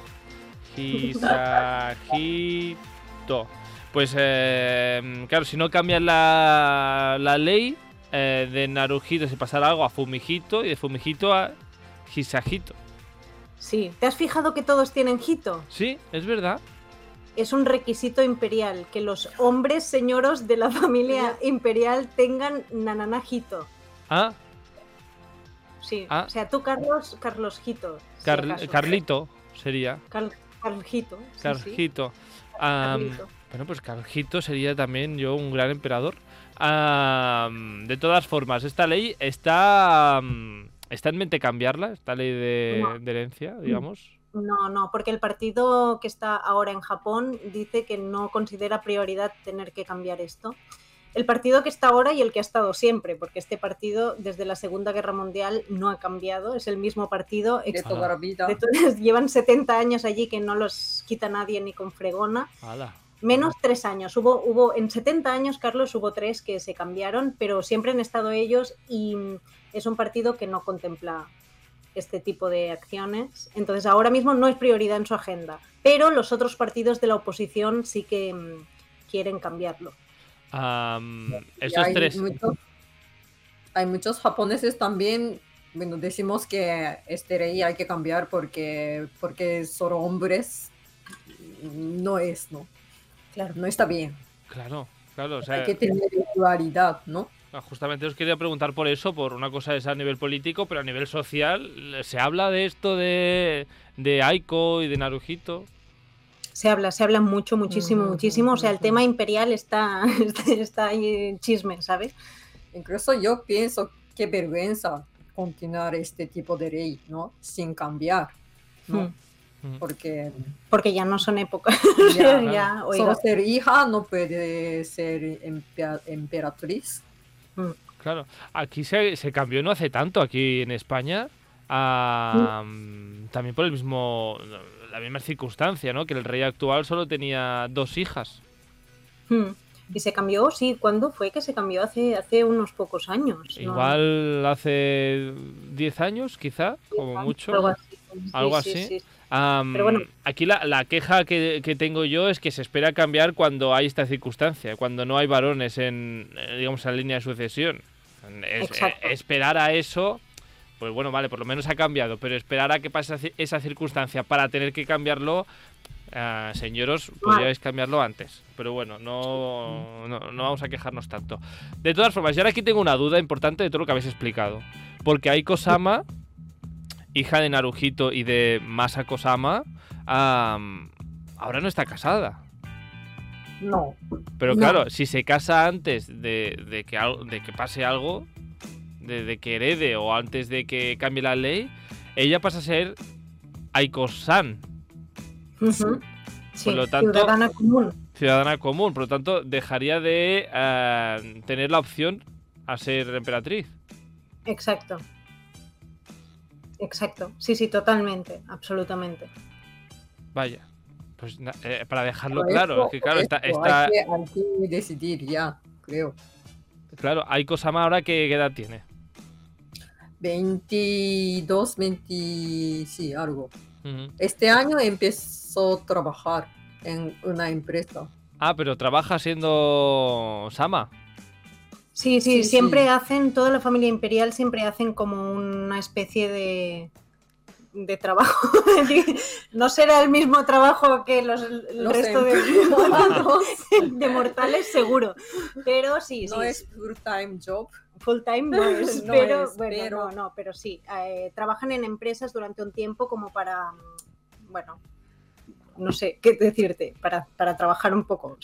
Speaker 1: Hisahito. Pues claro, si no cambian la ley de Naruhito, si pasara algo a Fumihito y de Fumihito a Hisahito.
Speaker 2: Sí, ¿te has fijado que todos tienen Hito?
Speaker 1: Sí, es verdad.
Speaker 2: Es un requisito imperial, que los hombres señoros de la familia imperial tengan nananajito.
Speaker 1: Ah,
Speaker 2: Sí,
Speaker 1: Ah.
Speaker 2: o sea, tú Carlos Hito. si acaso.
Speaker 1: Carlito sería.
Speaker 2: Carlito. Sí, sí.
Speaker 1: Carlito.
Speaker 2: Carlito.
Speaker 1: Bueno, pues Carlito sería también yo un gran emperador. De todas formas, esta ley está en mente cambiarla, esta ley
Speaker 2: No.
Speaker 1: de herencia, digamos.
Speaker 2: No, porque el partido que está ahora en Japón dice que no considera prioridad tener que cambiar esto. El partido que está ahora y el que ha estado siempre, porque este partido desde la Segunda Guerra Mundial no ha cambiado, es el mismo partido.
Speaker 3: De toda la vida.
Speaker 2: Llevan 70 años allí que no los quita nadie ni con fregona.
Speaker 1: Hala.
Speaker 2: Menos 3 años. Hubo en 70 años, Carlos, hubo 3 que se cambiaron, pero siempre han estado ellos y es un partido que no contempla este tipo de acciones. Entonces ahora mismo no es prioridad en su agenda, pero los otros partidos de la oposición sí que quieren cambiarlo.
Speaker 3: Y
Speaker 1: Estos tres.
Speaker 3: Hay muchos japoneses también. Bueno, decimos que este rey hay que cambiar porque solo hombres no es, ¿no?
Speaker 2: Claro.
Speaker 3: No está bien.
Speaker 1: Claro, o sea,
Speaker 3: Hay que tener igualdad, ¿no?
Speaker 1: justamente os quería preguntar por eso, por una cosa es a nivel político, pero a nivel social, ¿se habla de esto de Aiko y de Naruhito?
Speaker 2: Se habla mucho, muchísimo. O sea, el tema imperial está ahí en chisme, ¿sabes?
Speaker 3: Incluso yo pienso qué vergüenza continuar este tipo de ley, ¿no? Sin cambiar, ¿no? Porque
Speaker 2: ya no son épocas.
Speaker 3: ya,
Speaker 2: oiga.
Speaker 3: solo ser hija no puede ser emperatriz.
Speaker 1: Claro, aquí se cambió no hace tanto, aquí en España, también por la misma circunstancia, ¿no? Que el rey actual solo tenía 2 hijas.
Speaker 2: Y se cambió, sí, ¿cuándo fue que se cambió? Hace unos pocos años.
Speaker 1: Igual hace 10 años, quizá, como mucho. Algo así.
Speaker 2: Sí.
Speaker 1: Pero bueno. Aquí la queja que tengo yo es que se espera cambiar cuando hay esta circunstancia, cuando no hay varones en la línea de sucesión. Esperar a eso, pues bueno, vale, por lo menos ha cambiado, pero esperar a que pase esa circunstancia para tener que cambiarlo, señoros, podríais cambiarlo antes. Pero bueno, no vamos a quejarnos tanto. De todas formas, yo ahora aquí tengo una duda importante de todo lo que habéis explicado. Porque Aiko-sama, hija de Naruhito y de Masako-sama, ahora no está casada.
Speaker 3: No.
Speaker 1: Pero claro, si se casa antes de que pase algo, de que herede o antes de que cambie la ley, ella pasa a ser Aiko-san.
Speaker 2: Sí,
Speaker 1: por lo tanto,
Speaker 2: ciudadana común.
Speaker 1: Por lo tanto, dejaría de tener la opción a ser emperatriz.
Speaker 2: Exacto. Sí, totalmente, absolutamente.
Speaker 1: Vaya. Pues para dejarlo claro, es que claro, está...
Speaker 3: Hay que decidir ya, creo.
Speaker 1: Claro, Aiko-sama ahora ¿qué edad tiene?
Speaker 3: 22, 20, sí, algo. Este año empezó a trabajar en una empresa.
Speaker 1: Pero trabaja siendo Sama.
Speaker 2: Sí, siempre hacen, toda la familia imperial siempre hacen como una especie de trabajo. No será el mismo trabajo que el resto de mortales, seguro. Pero sí.
Speaker 3: No es full-time job.
Speaker 2: Full-time no es, pero sí. Trabajan en empresas durante un tiempo como para, bueno, no sé qué decirte, para trabajar un poco.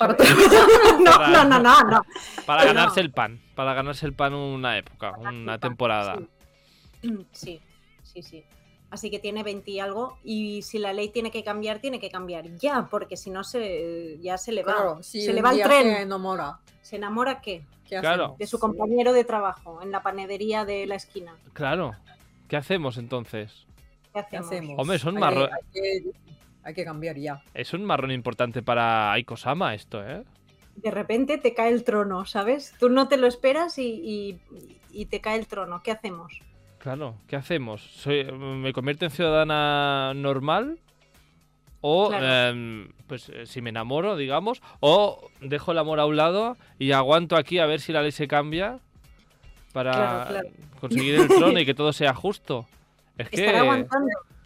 Speaker 2: No.
Speaker 1: Para ganarse el pan. Para ganarse el pan una época, una temporada.
Speaker 2: Sí. Así que tiene 20 y algo, y si la ley tiene que cambiar ya, porque si no ya se le va.
Speaker 3: Claro, si
Speaker 2: se le va el tren.
Speaker 3: Se enamora.
Speaker 2: ¿Se enamora qué?
Speaker 1: Claro.
Speaker 2: De su compañero de trabajo en la panadería de la esquina.
Speaker 1: Claro. ¿Qué hacemos entonces?
Speaker 2: ¿Qué hacemos?
Speaker 1: Hombre, es un marrón.
Speaker 3: Hay que cambiar ya.
Speaker 1: Es un marrón importante para Aiko-sama esto, ¿eh?
Speaker 2: De repente te cae el trono, ¿sabes? Tú no te lo esperas y te cae el trono. ¿Qué hacemos?
Speaker 1: Claro, ¿qué hacemos? ¿Me convierto en ciudadana normal? O, claro. Pues si me enamoro, digamos, o dejo el amor a un lado y aguanto aquí a ver si la ley se cambia para conseguir el trono y que todo sea justo. Es que...
Speaker 2: Estará aguantando.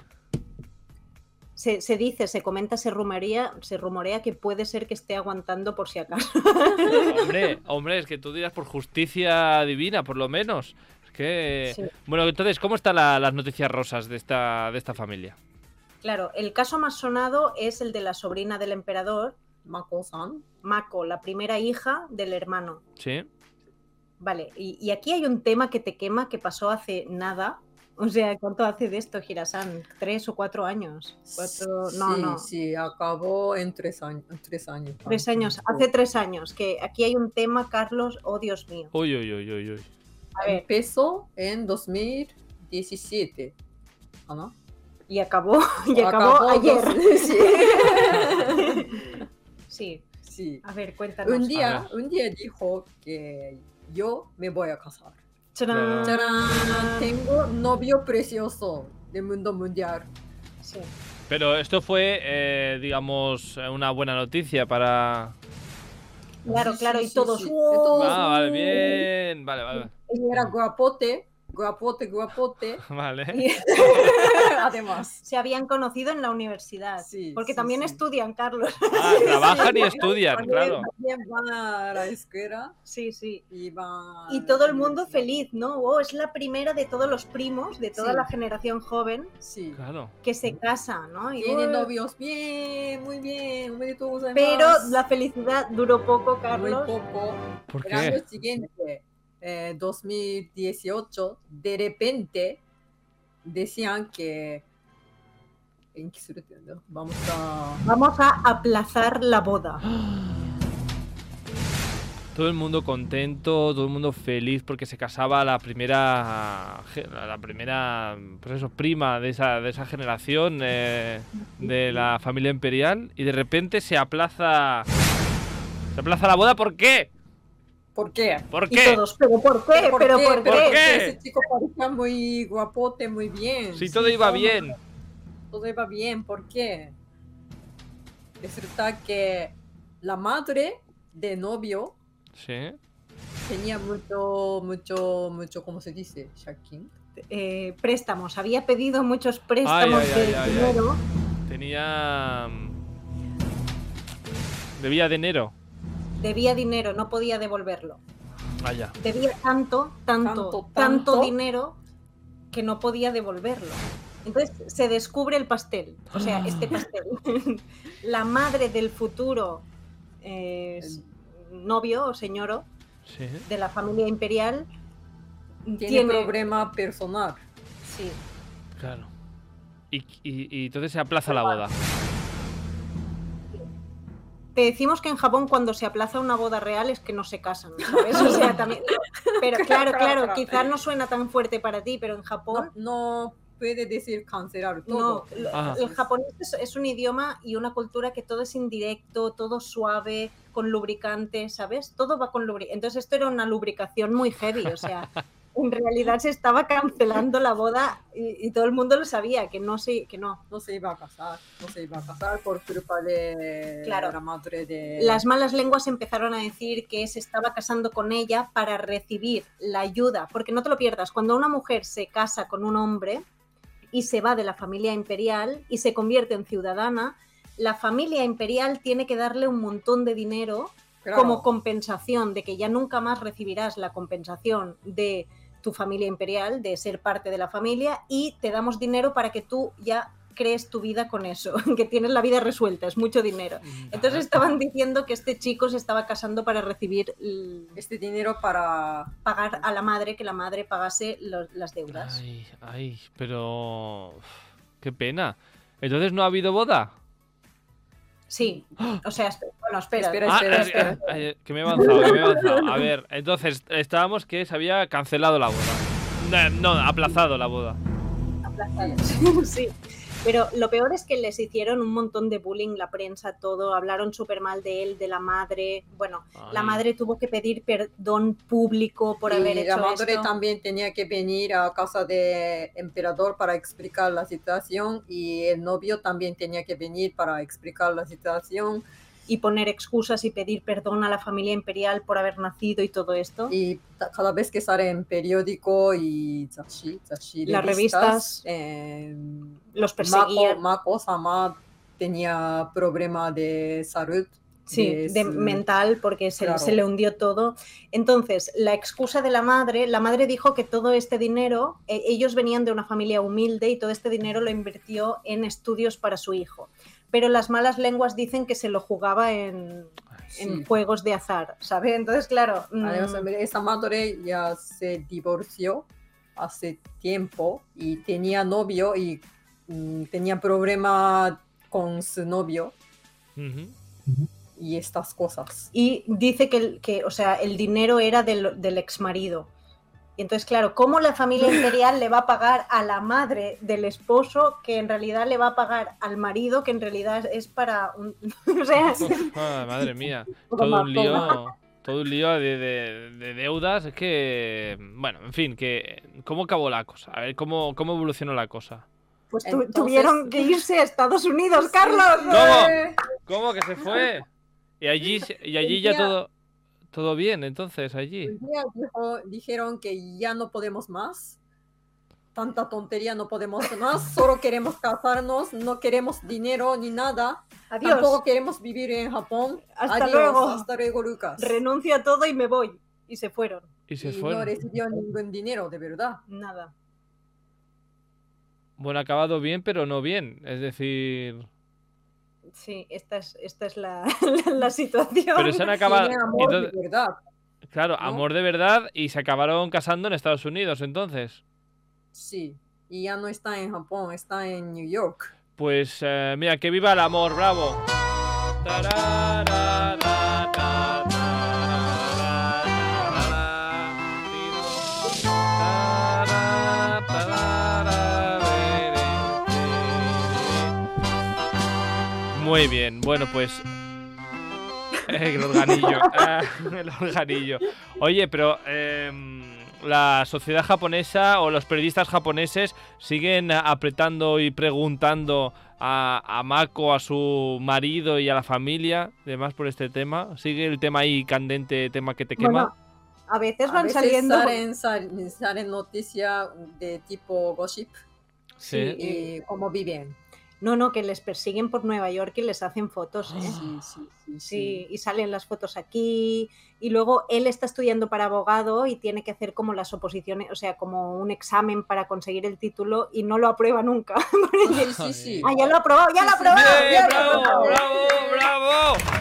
Speaker 2: Se comenta, se rumorea que puede ser que esté aguantando por si acaso.
Speaker 1: Hombre, es que tú dirás por justicia divina, por lo menos. Sí. Bueno, entonces, ¿cómo están las noticias rosas de esta familia?
Speaker 2: Claro, el caso más sonado es el de la sobrina del emperador,
Speaker 3: Mako-san.
Speaker 2: Mako, la primera hija del hermano.
Speaker 1: Sí.
Speaker 2: Vale, y aquí hay un tema que te quema que pasó hace nada. O sea, ¿cuánto hace de esto, Hira-san? 3 o 4 años.
Speaker 3: Sí, acabó en 3 años. 3 años.
Speaker 2: 3 años, hace 3 años. Que aquí hay un tema, Carlos, oh Dios mío.
Speaker 1: Uy.
Speaker 3: Empezó en 2017, ¿no?
Speaker 2: Y acabó ayer. Sí. A ver, cuéntanos.
Speaker 3: Un día dijo que yo me voy a casar.
Speaker 2: ¡Tarán!
Speaker 3: Tengo novio precioso del mundo mundial.
Speaker 2: Sí.
Speaker 1: Pero esto fue, digamos, una buena noticia para...
Speaker 2: Claro, y todos.
Speaker 3: Sí.
Speaker 1: Vale, bien. Vale.
Speaker 3: Él era guapote, guapote, guapote.
Speaker 1: Vale.
Speaker 2: Y
Speaker 3: Además,
Speaker 2: se habían conocido en la universidad.
Speaker 3: Sí,
Speaker 2: porque
Speaker 3: sí,
Speaker 2: también
Speaker 3: sí.
Speaker 2: estudian, Carlos.
Speaker 1: Ah, trabajan y estudian,
Speaker 3: también,
Speaker 1: claro.
Speaker 3: también van a la escuela
Speaker 2: Sí, sí.
Speaker 3: y van
Speaker 2: Y
Speaker 3: a
Speaker 2: todo
Speaker 3: la
Speaker 2: el mundo
Speaker 3: universidad.
Speaker 2: feliz, ¿no? Oh, es la primera de todos los primos, de toda
Speaker 3: Sí.
Speaker 2: la generación joven,
Speaker 3: Sí.
Speaker 1: Claro.
Speaker 2: que se casa, ¿no? Y,
Speaker 3: Tienen
Speaker 2: oh,
Speaker 3: novios bien, muy bien, omedetou gozaimasu.
Speaker 2: pero la felicidad duró poco,
Speaker 3: Muy
Speaker 2: Carlos.
Speaker 3: poco.
Speaker 1: ¿Por
Speaker 3: El año
Speaker 1: qué?
Speaker 3: siguiente, 2018, de repente decían que vamos a
Speaker 2: Vamos a aplazar la boda.
Speaker 1: Todo el mundo contento, todo el mundo feliz porque se casaba la primera, pues eso, prima de esa generación de la familia imperial, y de repente se aplaza la boda. ¿Por qué?
Speaker 3: ¿Por qué?
Speaker 1: ¿Por
Speaker 2: Y
Speaker 1: qué?
Speaker 2: todos, ¿pero por qué? ¿Pero por
Speaker 1: ¿Por
Speaker 2: qué?
Speaker 1: qué?
Speaker 3: Ese chico parecía muy guapote, muy bien.
Speaker 1: Si todo iba bien.
Speaker 3: Todo iba bien, ¿por qué? Resulta que la madre de novio
Speaker 1: Sí.
Speaker 3: tenía mucho, ¿cómo se dice? Shakin.
Speaker 2: Préstamos. Había pedido muchos préstamos
Speaker 1: Ay,
Speaker 2: de
Speaker 1: ay.
Speaker 2: dinero.
Speaker 1: Tenía... Debía dinero.
Speaker 2: Debía dinero, no podía devolverlo.
Speaker 1: Vaya.
Speaker 2: Debía tanto
Speaker 3: Tanto.
Speaker 2: dinero que no podía devolverlo. Entonces se descubre el pastel, o sea, este pastel. La madre del futuro novio o señoro
Speaker 1: Sí.
Speaker 2: de la familia imperial
Speaker 3: Tiene problema personal.
Speaker 2: Sí.
Speaker 1: Claro. Y entonces se aplaza la boda.
Speaker 2: Te decimos que en Japón cuando se aplaza una boda real es que no se casan, ¿sabes? O sea, también... Pero claro, quizás no suena tan fuerte para ti, pero en Japón...
Speaker 3: No puede decir cancelar todo.
Speaker 2: No, el japonés es un idioma y una cultura que todo es indirecto, todo suave, con lubricante, ¿sabes? Todo va con lubricante. Entonces esto era una lubricación muy heavy, o sea... En realidad se estaba cancelando la boda y todo el mundo lo sabía, que no.
Speaker 3: No se iba a casar por culpa de la madre de...
Speaker 2: Las malas lenguas empezaron a decir que se estaba casando con ella para recibir la ayuda, porque no te lo pierdas, cuando una mujer se casa con un hombre y se va de la familia imperial y se convierte en ciudadana, la familia imperial tiene que darle un montón de dinero como compensación de que ya nunca más recibirás la compensación de tu familia imperial, de ser parte de la familia, y te damos dinero para que tú ya crees tu vida con eso, que tienes la vida resuelta, es mucho dinero. Entonces estaban diciendo que este chico se estaba casando para recibir
Speaker 3: este dinero para
Speaker 2: pagar a la madre, que la madre pagase las deudas.
Speaker 1: Ay, pero... Qué pena. ¿Entonces no ha habido boda?
Speaker 2: Sí, o sea, bueno, espera.
Speaker 1: Que me he avanzado. A ver, entonces estábamos que se había cancelado la boda. No, aplazado la boda.
Speaker 2: Aplazado, sí. Pero lo peor es que les hicieron un montón de bullying, la prensa, todo, hablaron súper mal de él, de la madre. Bueno, la madre tuvo que pedir perdón público por haber hecho esto.
Speaker 3: La madre también tenía que venir a casa del emperador para explicar la situación, y el novio también tenía que venir para explicar la situación.
Speaker 2: Y poner excusas y pedir perdón a la familia imperial por haber nacido y todo esto.
Speaker 3: Y cada vez que sale en periódico y
Speaker 2: las revistas los perseguían.
Speaker 3: Mako-sama tenía problema de salud.
Speaker 2: Sí, de mental, porque se le hundió todo. Entonces, la excusa de la madre dijo que todo este dinero, ellos venían de una familia humilde y todo este dinero lo invirtió en estudios para su hijo. Pero las malas lenguas dicen que se lo jugaba en juegos de azar, ¿sabes? Entonces, claro...
Speaker 3: Además, esa madre ya se divorció hace tiempo y tenía novio y tenía problema con su novio. Y estas cosas.
Speaker 2: Y dice que o sea, el dinero era del exmarido. Y entonces, claro, ¿cómo la familia imperial le va a pagar a la madre del esposo, que en realidad le va a pagar al marido, que en realidad es para un... o sea...
Speaker 1: madre mía, todo un lío de deudas. Es que, bueno, en fin, ¿cómo acabó la cosa? A ver, ¿cómo evolucionó la cosa?
Speaker 2: Pues tuvieron que irse a Estados Unidos, Carlos.
Speaker 1: ¿Cómo que se fue? Y allí ya todo bien, entonces, allí.
Speaker 3: Un día dijeron que ya no podemos más, tanta tontería no podemos más, solo queremos casarnos, no queremos dinero ni nada.
Speaker 2: Adiós.
Speaker 3: Tampoco queremos vivir en Japón.
Speaker 2: Hasta
Speaker 3: Adiós,
Speaker 2: luego.
Speaker 3: hasta luego, Lucas.
Speaker 2: Renuncio a todo y me voy. Y se fueron.
Speaker 1: Y se
Speaker 3: Y no
Speaker 1: fueron.
Speaker 3: recibió ningún dinero, de verdad.
Speaker 2: Nada.
Speaker 1: Bueno, ha acabado bien, pero no bien. Es decir...
Speaker 2: Sí, esta es la, la situación.
Speaker 1: Pero se han acabado...
Speaker 3: Tiene amor
Speaker 1: entonces-
Speaker 3: de verdad.
Speaker 1: Claro,
Speaker 3: ¿no?
Speaker 1: amor de verdad y se acabaron casando en Estados Unidos, entonces.
Speaker 3: Sí. Y ya no está en Japón, está en New York.
Speaker 1: Pues mira, que viva el amor, bravo. Muy bien, bueno pues el organillo, el organillo. Oye, pero la sociedad japonesa o los periodistas japoneses siguen apretando y preguntando a Mako, a su marido y a la familia, además por este tema. ¿Sigue el tema ahí candente, tema que te quema?
Speaker 2: Bueno, a veces
Speaker 3: A
Speaker 2: van
Speaker 3: veces
Speaker 2: saliendo.
Speaker 3: salen noticias de tipo gossip
Speaker 1: Sí.
Speaker 3: y cómo viven.
Speaker 2: No, que les persiguen por Nueva York y les hacen fotos, ¿eh? Sí, y salen las fotos aquí. Y luego él está estudiando para abogado y tiene que hacer como las oposiciones, o sea, como un examen para conseguir el título y no lo aprueba nunca.
Speaker 3: Sí.
Speaker 2: Ah, ya lo ha aprobado, ya lo ha aprobado.
Speaker 1: ¡Bien!
Speaker 2: ya lo ha
Speaker 1: ¡Bravo,
Speaker 2: aprobado.
Speaker 1: bravo, bravo!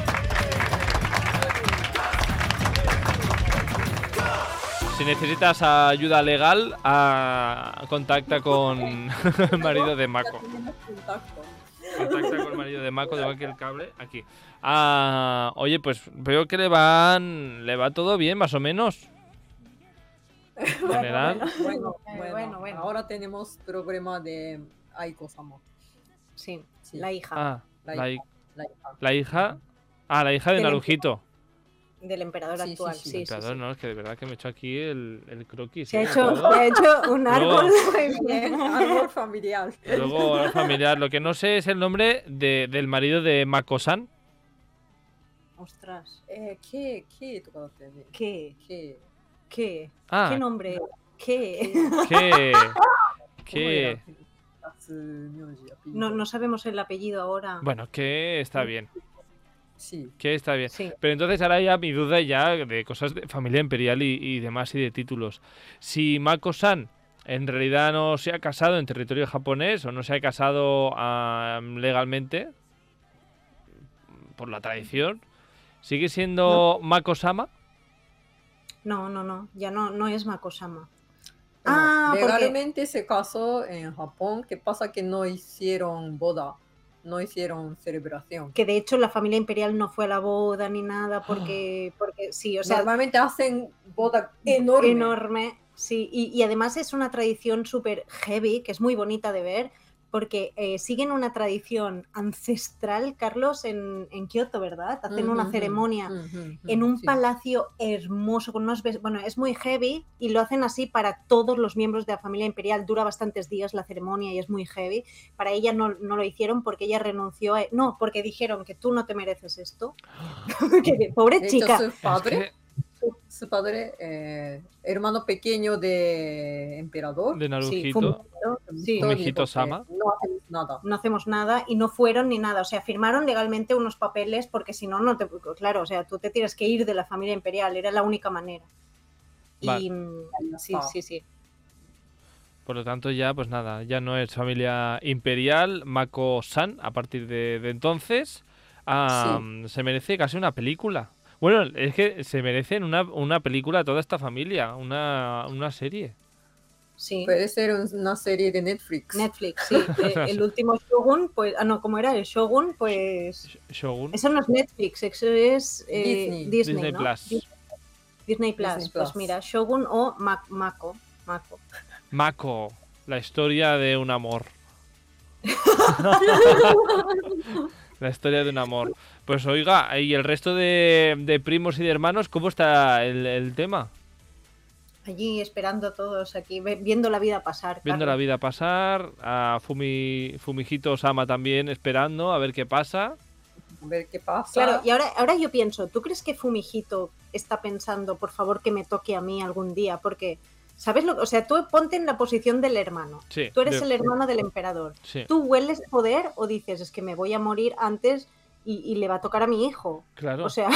Speaker 1: Si necesitas ayuda legal, contacta con el marido de Mako. Contacta con el marido de Mako, igual que el cable, aquí. Oye, pues veo que le va todo bien, más o menos. En general.
Speaker 3: Bueno. Ahora tenemos problema de Aiko-sama.
Speaker 2: Sí,
Speaker 3: Sí.
Speaker 2: la hija
Speaker 1: La hija.
Speaker 3: La hija.
Speaker 1: La hija de
Speaker 2: Del
Speaker 1: Narujito.
Speaker 2: del emperador
Speaker 3: Sí,
Speaker 2: actual.
Speaker 3: sí,
Speaker 2: Sí,
Speaker 1: El creador, no, es que de verdad que me he hecho aquí el croquis.
Speaker 2: Se ha
Speaker 1: ¿eh?
Speaker 2: hecho,
Speaker 1: Todo.
Speaker 2: se ha hecho un árbol.
Speaker 3: Muy bien, árbol familiar.
Speaker 1: Luego el familiar. Lo que no sé es el nombre del marido de Mako-san.
Speaker 2: Ostras,
Speaker 3: ¿Qué? ¿とかだったよね?
Speaker 2: ¿qué?
Speaker 3: ¿Qué?
Speaker 2: ¿Qué?
Speaker 1: Ah,
Speaker 2: ¿Qué nombre? ¿Qué?
Speaker 1: que
Speaker 2: No sabemos el apellido ahora.
Speaker 1: bueno, que está bien.
Speaker 3: Sí.
Speaker 1: Que está bien.
Speaker 2: Sí.
Speaker 1: Pero entonces ahora ya mi duda ya de cosas de familia imperial y demás y de títulos. Si Mako-san en realidad no se ha casado en territorio japonés o no se ha casado legalmente por la tradición, ¿sigue siendo Mako-sama?
Speaker 2: No, ya no es Mako-sama.
Speaker 3: Bueno,
Speaker 2: porque
Speaker 3: legalmente se casó en Japón. ¿Qué pasa? Que no hicieron boda, no hicieron celebración.
Speaker 2: que de hecho la familia imperial no fue a la boda ni nada porque sí, o sea,
Speaker 3: Normalmente hacen boda enorme.
Speaker 2: enorme, sí, y además es una tradición súper heavy, que es muy bonita de ver, porque siguen una tradición ancestral, Carlos, en Kioto, ¿verdad? Hacen una ceremonia en un
Speaker 3: sí.
Speaker 2: palacio hermoso, con unos bueno, es muy heavy y lo hacen así para todos los miembros de la familia imperial. Dura bastantes días la ceremonia y es muy heavy. Para ella no lo hicieron porque ella renunció no, porque dijeron que tú no te mereces esto. Pobre
Speaker 3: De hecho,
Speaker 2: chica.
Speaker 3: su padre, hermano pequeño de emperador.
Speaker 1: De
Speaker 2: Sí,
Speaker 1: Narujito.
Speaker 2: sí,
Speaker 1: Fumihito-sama.
Speaker 3: No hacemos nada.
Speaker 2: no hacemos nada y no fueron ni nada, o sea, firmaron legalmente unos papeles porque si no, no te, claro, o sea, tú te tienes que ir de la familia imperial, era la única manera. Y sí.
Speaker 1: Por lo tanto ya, pues nada, ya no es familia imperial, Mako-san, a partir de entonces. Se merece casi una película. Bueno, es que se merecen una película toda esta familia, una serie.
Speaker 2: Sí.
Speaker 3: Puede ser una serie de Netflix.
Speaker 2: Sí. El último Shogun, pues, ¿cómo era? El Shogun, pues...
Speaker 1: Shogun.
Speaker 2: Eso no es Netflix, eso es
Speaker 3: Disney,
Speaker 2: ¿no?
Speaker 1: Plus.
Speaker 2: Disney Plus. Pues mira, Shogun o Mako.
Speaker 1: Mako, la historia de un amor. La historia de un amor. Pues oiga, ¿y el resto de primos y de hermanos, cómo está el tema?
Speaker 2: Allí esperando todos aquí, viendo la vida pasar.
Speaker 1: Viendo la vida pasar, a Fumihito-sama también esperando a ver qué pasa.
Speaker 3: A ver qué pasa.
Speaker 2: Claro, y ahora yo pienso, ¿tú crees que Fumihito está pensando, por favor, que me toque a mí algún día? Porque ¿Sabes lo? O sea, tú ponte en la posición del hermano.
Speaker 1: Sí,
Speaker 2: Tú eres el hermano del emperador.
Speaker 1: sí.
Speaker 2: ¿Tú hueles poder o dices, es que me voy a morir antes y le va a tocar a mi hijo?
Speaker 1: Claro.
Speaker 2: O sea,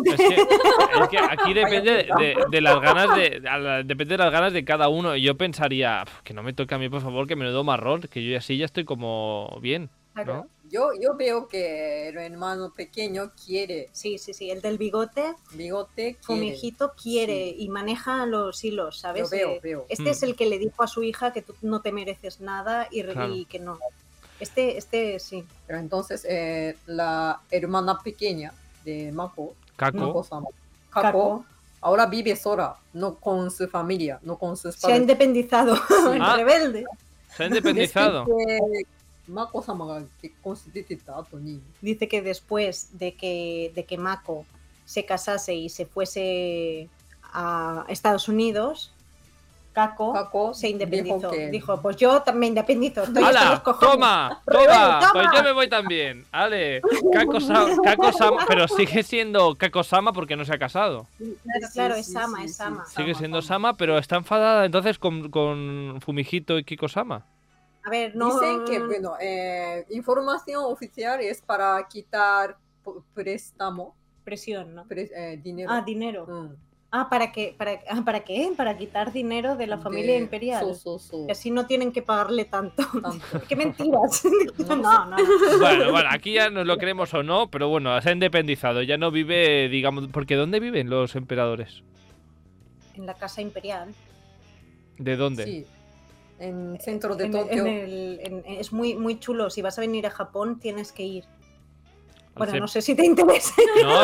Speaker 1: Es que aquí depende de las ganas depende de las ganas de cada uno. Yo pensaría, que no me toque a mí, por favor, que menudo marrón, que yo así ya estoy como bien, ¿no?
Speaker 3: Yo veo que el hermano pequeño quiere
Speaker 2: sí, el del bigote,
Speaker 3: bigote, quiere.
Speaker 2: Fumijito, quiere
Speaker 3: Sí.
Speaker 2: y maneja los hilos, ¿sabes?
Speaker 3: Yo veo.
Speaker 2: Este es el que le dijo a su hija que tú no te mereces nada y que no. Este sí.
Speaker 3: Pero entonces la hermana pequeña de Mako,
Speaker 1: Kako.
Speaker 3: Mako-sama,
Speaker 2: Kako.
Speaker 3: ahora vive sola, no con su familia, no con sus
Speaker 2: Se ha
Speaker 3: padres.
Speaker 2: independizado, el
Speaker 1: Ah.
Speaker 2: rebelde.
Speaker 1: Se ha independizado.
Speaker 3: マコ様が結婚して出てった後に
Speaker 2: Dice que después de que Mako se casase y se fuese a Estados Unidos, Kako
Speaker 3: Kako
Speaker 2: se independizó.
Speaker 3: que-
Speaker 2: Dijo, pues yo me independizo. Estoy hasta
Speaker 1: ¡Hala!
Speaker 2: los cojones.
Speaker 1: ¡Toma!
Speaker 2: Rebelde,
Speaker 1: ¡Toma!
Speaker 2: toma.
Speaker 1: Pues yo me voy también. ¡Ale! Kako-sama, pero sigue siendo Kako-sama porque no se ha casado.
Speaker 2: Claro,
Speaker 3: Sí,
Speaker 2: es
Speaker 3: sí,
Speaker 2: Sama,
Speaker 3: sí,
Speaker 2: es
Speaker 3: sí.
Speaker 2: Sama.
Speaker 1: Sigue siendo Sama, pero está enfadada entonces con Fumijito y Kiko-sama.
Speaker 2: A ver, no...
Speaker 3: Dicen que, bueno, información oficial es para quitar préstamo,
Speaker 2: Presión, ¿no?
Speaker 3: dinero.
Speaker 2: Ah, dinero.
Speaker 3: うん
Speaker 2: ¿Para qué? ¿Para qué? Para quitar dinero de la familia imperial.
Speaker 3: そう
Speaker 2: Y así no tienen que pagarle tanto.
Speaker 3: tanto.
Speaker 2: ¡Qué mentiras!
Speaker 3: No.
Speaker 2: No.
Speaker 1: Bueno, aquí ya nos lo creemos o no, pero bueno, se ha independizado. Ya no vive, digamos... Porque ¿dónde viven los emperadores?
Speaker 2: En la casa imperial.
Speaker 1: ¿De dónde?
Speaker 3: Sí, en centro de
Speaker 2: En-
Speaker 3: Tokio.
Speaker 2: es muy chulo. Si vas a venir a Japón, tienes que ir. Bueno,
Speaker 1: Se-
Speaker 2: no sé si te interesa.
Speaker 1: No,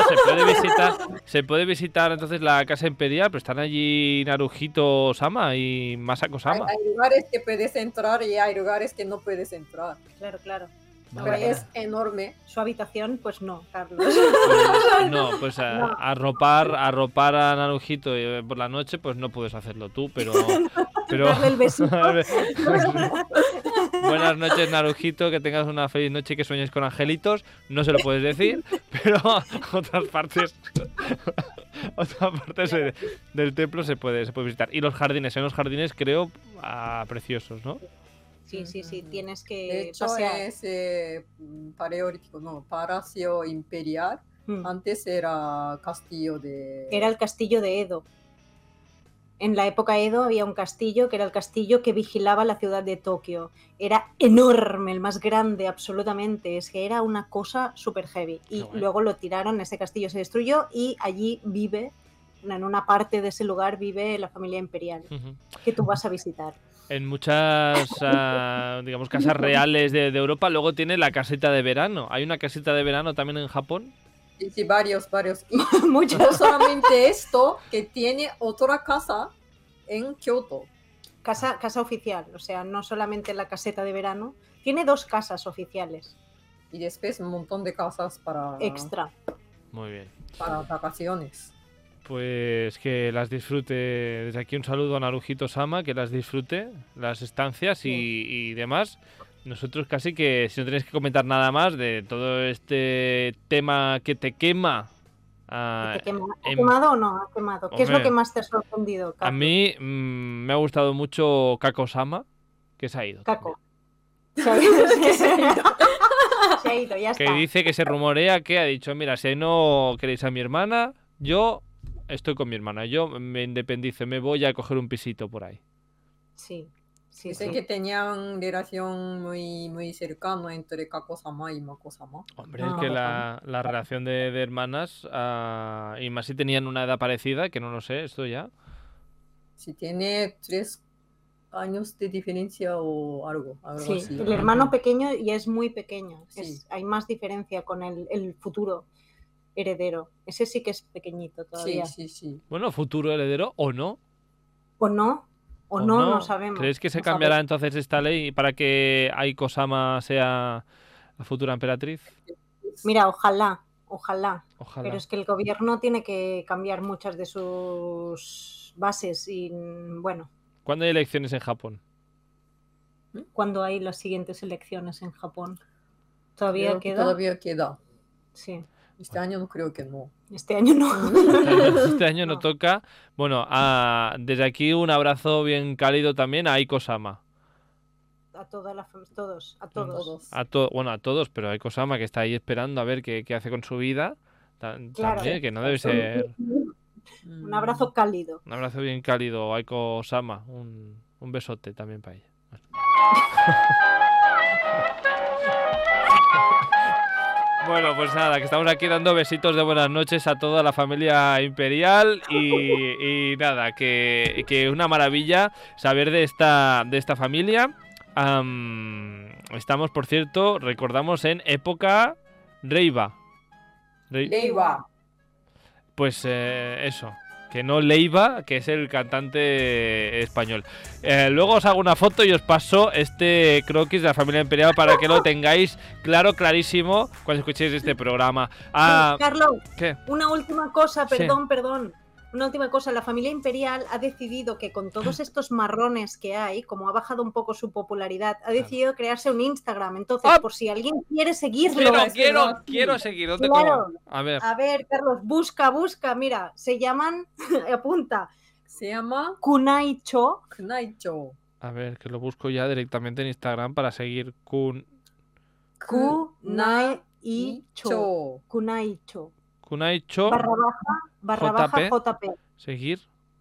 Speaker 1: se puede visitar entonces la casa imperial, pero están allí Naruhito-sama y Masako-sama.
Speaker 3: Hay lugares que puedes entrar y hay lugares que no puedes entrar.
Speaker 2: Claro.
Speaker 1: Vale,
Speaker 3: Pero
Speaker 1: vale.
Speaker 3: es enorme.
Speaker 2: Su habitación, pues no, Carlos.
Speaker 1: Pues, no, pues
Speaker 2: No.
Speaker 1: arropar a Naruhito por la noche, pues no puedes hacerlo tú, pero
Speaker 2: Darle el besito.
Speaker 1: Buenas noches, Naruhito, que tengas una feliz noche y que sueñes con angelitos. No se lo puedes decir, pero otras partes del templo se puede visitar. Y los jardines, en los jardines creo preciosos, ¿no?
Speaker 2: Sí, tienes
Speaker 3: De
Speaker 2: que
Speaker 3: hecho,
Speaker 2: pasear.
Speaker 3: es paleolítico, no, Palacio Imperial.
Speaker 2: Mm.
Speaker 3: Antes era castillo de...
Speaker 2: Era el castillo de Edo. En la época Edo había un castillo que era el castillo que vigilaba la ciudad de Tokio. Era enorme, el más grande absolutamente. Es que era una cosa súper heavy. Y
Speaker 1: Qué guay.
Speaker 2: luego lo tiraron, ese castillo se destruyó y allí vive, en una parte de ese lugar vive la familia imperial,
Speaker 1: Ujú.
Speaker 2: que tú vas a visitar.
Speaker 1: En muchas, digamos, casas reales de Europa, luego tiene la caseta de verano. ¿Hay una caseta de verano también en Japón?
Speaker 3: Sí, varios. Y no
Speaker 2: Muchas.
Speaker 3: solamente esto, que tiene otra casa en Kyoto.
Speaker 2: Casa oficial, o sea, no solamente la caseta de verano. Tiene 2 casas oficiales,
Speaker 3: Y después un montón de casas
Speaker 2: extra.
Speaker 1: Muy bien.
Speaker 3: para vacaciones.
Speaker 1: Pues que las disfrute. Desde aquí un saludo a Naruhito-sama, que las disfrute, las estancias y demás. Nosotros casi que, si no tenéis que comentar nada más de todo este tema que te quema.
Speaker 2: ¿Ha
Speaker 1: en-
Speaker 2: quemado o no? ¿Ha quemado? ¿Qué es lo
Speaker 1: Hombre,
Speaker 2: que más te ha sorprendido,
Speaker 1: A
Speaker 2: Carlos?
Speaker 1: mí me ha gustado mucho Kako-sama, que se ha ido.
Speaker 2: Kako. Se ha ido. Se ha ido, ya
Speaker 1: Que
Speaker 2: está.
Speaker 1: dice que se rumorea que ha dicho, mira, si no queréis a mi hermana, yo estoy con mi hermana, yo me independizo, me voy a coger un pisito por ahí.
Speaker 2: Sí.
Speaker 3: Dice que tenían relación muy cercana entre Kako-sama y Mako-sama.
Speaker 1: Hombre,
Speaker 2: Ah,
Speaker 1: es que
Speaker 2: bastante.
Speaker 1: la relación de hermanas, y más si tenían una edad parecida, que no lo sé, esto ya.
Speaker 3: Si tiene 3 años de diferencia o algo
Speaker 2: Sí,
Speaker 3: así.
Speaker 2: el hermano pequeño ya es muy pequeño.
Speaker 3: Sí.
Speaker 2: Hay más diferencia con el futuro heredero. Ese sí que es pequeñito todavía.
Speaker 3: Sí.
Speaker 1: Bueno, futuro heredero o no.
Speaker 2: ¿O no? ¿O no? No sabemos.
Speaker 1: ¿Crees que se
Speaker 2: No
Speaker 1: cambiará
Speaker 2: sabemos.
Speaker 1: entonces esta ley para que Aiko-sama sea la futura emperatriz?
Speaker 2: Mira, ojalá.
Speaker 1: Ojalá.
Speaker 2: Pero es que el gobierno tiene que cambiar muchas de sus bases y, bueno,
Speaker 1: ¿Cuándo hay elecciones en Japón?
Speaker 2: ¿cuándo hay las siguientes elecciones en Japón? ¿Todavía
Speaker 3: Creo que
Speaker 2: queda?
Speaker 3: Todavía queda.
Speaker 2: Sí.
Speaker 3: Este año no creo que no.
Speaker 2: Este año no.
Speaker 1: Este año no toca. Bueno, desde aquí un abrazo bien cálido también a Aiko-sama.
Speaker 2: A toda la todos, a todos.
Speaker 1: Bueno, a todos, pero a Aiko-sama que está ahí esperando a ver qué hace con su vida.
Speaker 2: Claro.
Speaker 1: También, que no debe ser.
Speaker 2: Un abrazo cálido.
Speaker 1: Un abrazo bien cálido, Aiko-sama. Un besote también para ella. Bueno, pues nada, que estamos aquí dando besitos de buenas noches a toda la familia imperial y nada, que una maravilla saber de esta familia. Estamos, por cierto, recordamos en época Reiva.
Speaker 3: Leiva.
Speaker 1: Pues eso, que no Leiva, que es el cantante español. Luego os hago una foto y os paso este croquis de la familia imperial para que lo tengáis claro, clarísimo, cuando escuchéis este programa.
Speaker 2: Carlos,
Speaker 1: ¿qué?
Speaker 2: Una última cosa,
Speaker 1: Sí.
Speaker 2: perdón. Una última cosa, la familia imperial ha decidido que con todos estos marrones que hay, como ha bajado un poco su popularidad, ha decidido crearse un Instagram. Entonces, por si alguien quiere seguirlo...
Speaker 1: Quiero seguir. ¿Dónde
Speaker 2: Claro.
Speaker 1: como? A ver.
Speaker 2: A ver, Carlos, busca, mira, se llaman, apunta,
Speaker 3: Se llama
Speaker 2: Kunaicho.
Speaker 3: Kunaicho.
Speaker 1: A ver, que lo busco ya directamente en Instagram para seguir
Speaker 2: Kunaicho. Kunaicho. Barra baja JP.
Speaker 1: Seguir.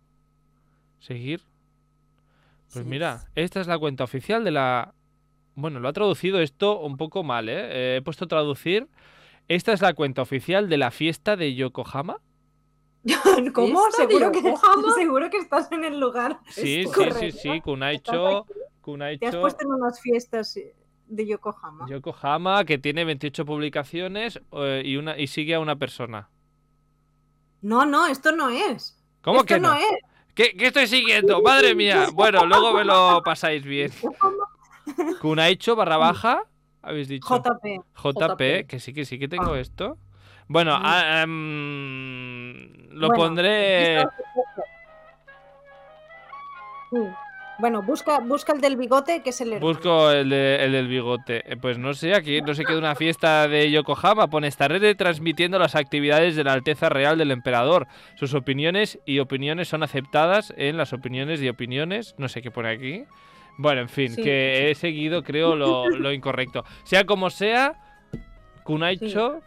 Speaker 1: Pues mira, esta es la cuenta oficial de la... Bueno, lo ha traducido esto un poco mal, ¿eh? He puesto traducir. Esta es la cuenta oficial de la fiesta de Yokohama.
Speaker 2: ¿Cómo?
Speaker 3: ¿Fiesta de Yokohama?
Speaker 2: Seguro que estás en el lugar.
Speaker 1: Sí,
Speaker 2: correcto.
Speaker 1: Kunaicho.
Speaker 2: Te has puesto en unas fiestas de Yokohama.
Speaker 1: Yokohama, que tiene 28 publicaciones y sigue a una persona.
Speaker 2: No, esto no es.
Speaker 1: ¿Cómo
Speaker 2: esto
Speaker 1: que no?
Speaker 2: es.
Speaker 1: ¿Qué estoy siguiendo? ¡Madre mía! Bueno, luego me lo pasáis bien. Kunaicho barra baja, ¿habéis dicho? JP, que sí que tengo esto. Bueno, lo pondré...
Speaker 2: Bueno, busca el del bigote, que es el hermano.
Speaker 1: Busco el del bigote. Pues no sé, aquí no sé qué de una fiesta de Yokohama. Pone: estaré retransmitiendo las actividades de la Alteza Real del Emperador. Sus opiniones son aceptadas en las opiniones y opiniones. No sé qué pone aquí. Bueno, en fin,
Speaker 2: Sí.
Speaker 1: que he seguido, creo, lo incorrecto. Sea como sea, Kunaicho...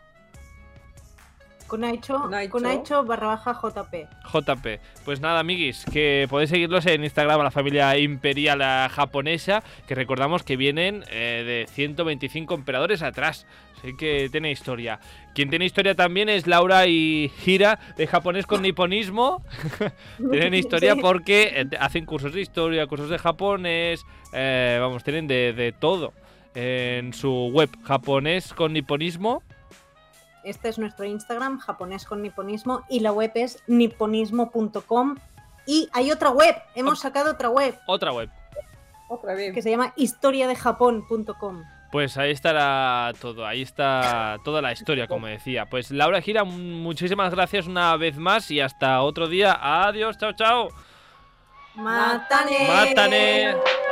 Speaker 2: Kunaicho barra baja JP.
Speaker 1: JP. Pues nada, amiguis, que podéis seguirlos en Instagram a la familia imperial japonesa, que recordamos que vienen de 125 emperadores atrás. Así que tiene historia. Quien tiene historia también es Laura y Hira, de Japonés con Niponismo. Tienen historia porque hacen cursos de historia, cursos de japonés, tienen de todo. En su web, Japonés con Niponismo.
Speaker 2: Este es nuestro Instagram, Japonés con Niponismo, y la web es niponismo.com. Y hay otra web, hemos sacado otra web,
Speaker 1: Otra web.
Speaker 3: Otra vez.
Speaker 2: que se llama historiadejapón.com.
Speaker 1: Pues ahí estará todo, ahí está toda la historia, como decía. Pues Laura Gira, muchísimas gracias una vez más y hasta otro día. Adiós, chao, chao.
Speaker 2: ¡Mátane!
Speaker 1: ¡Mátane!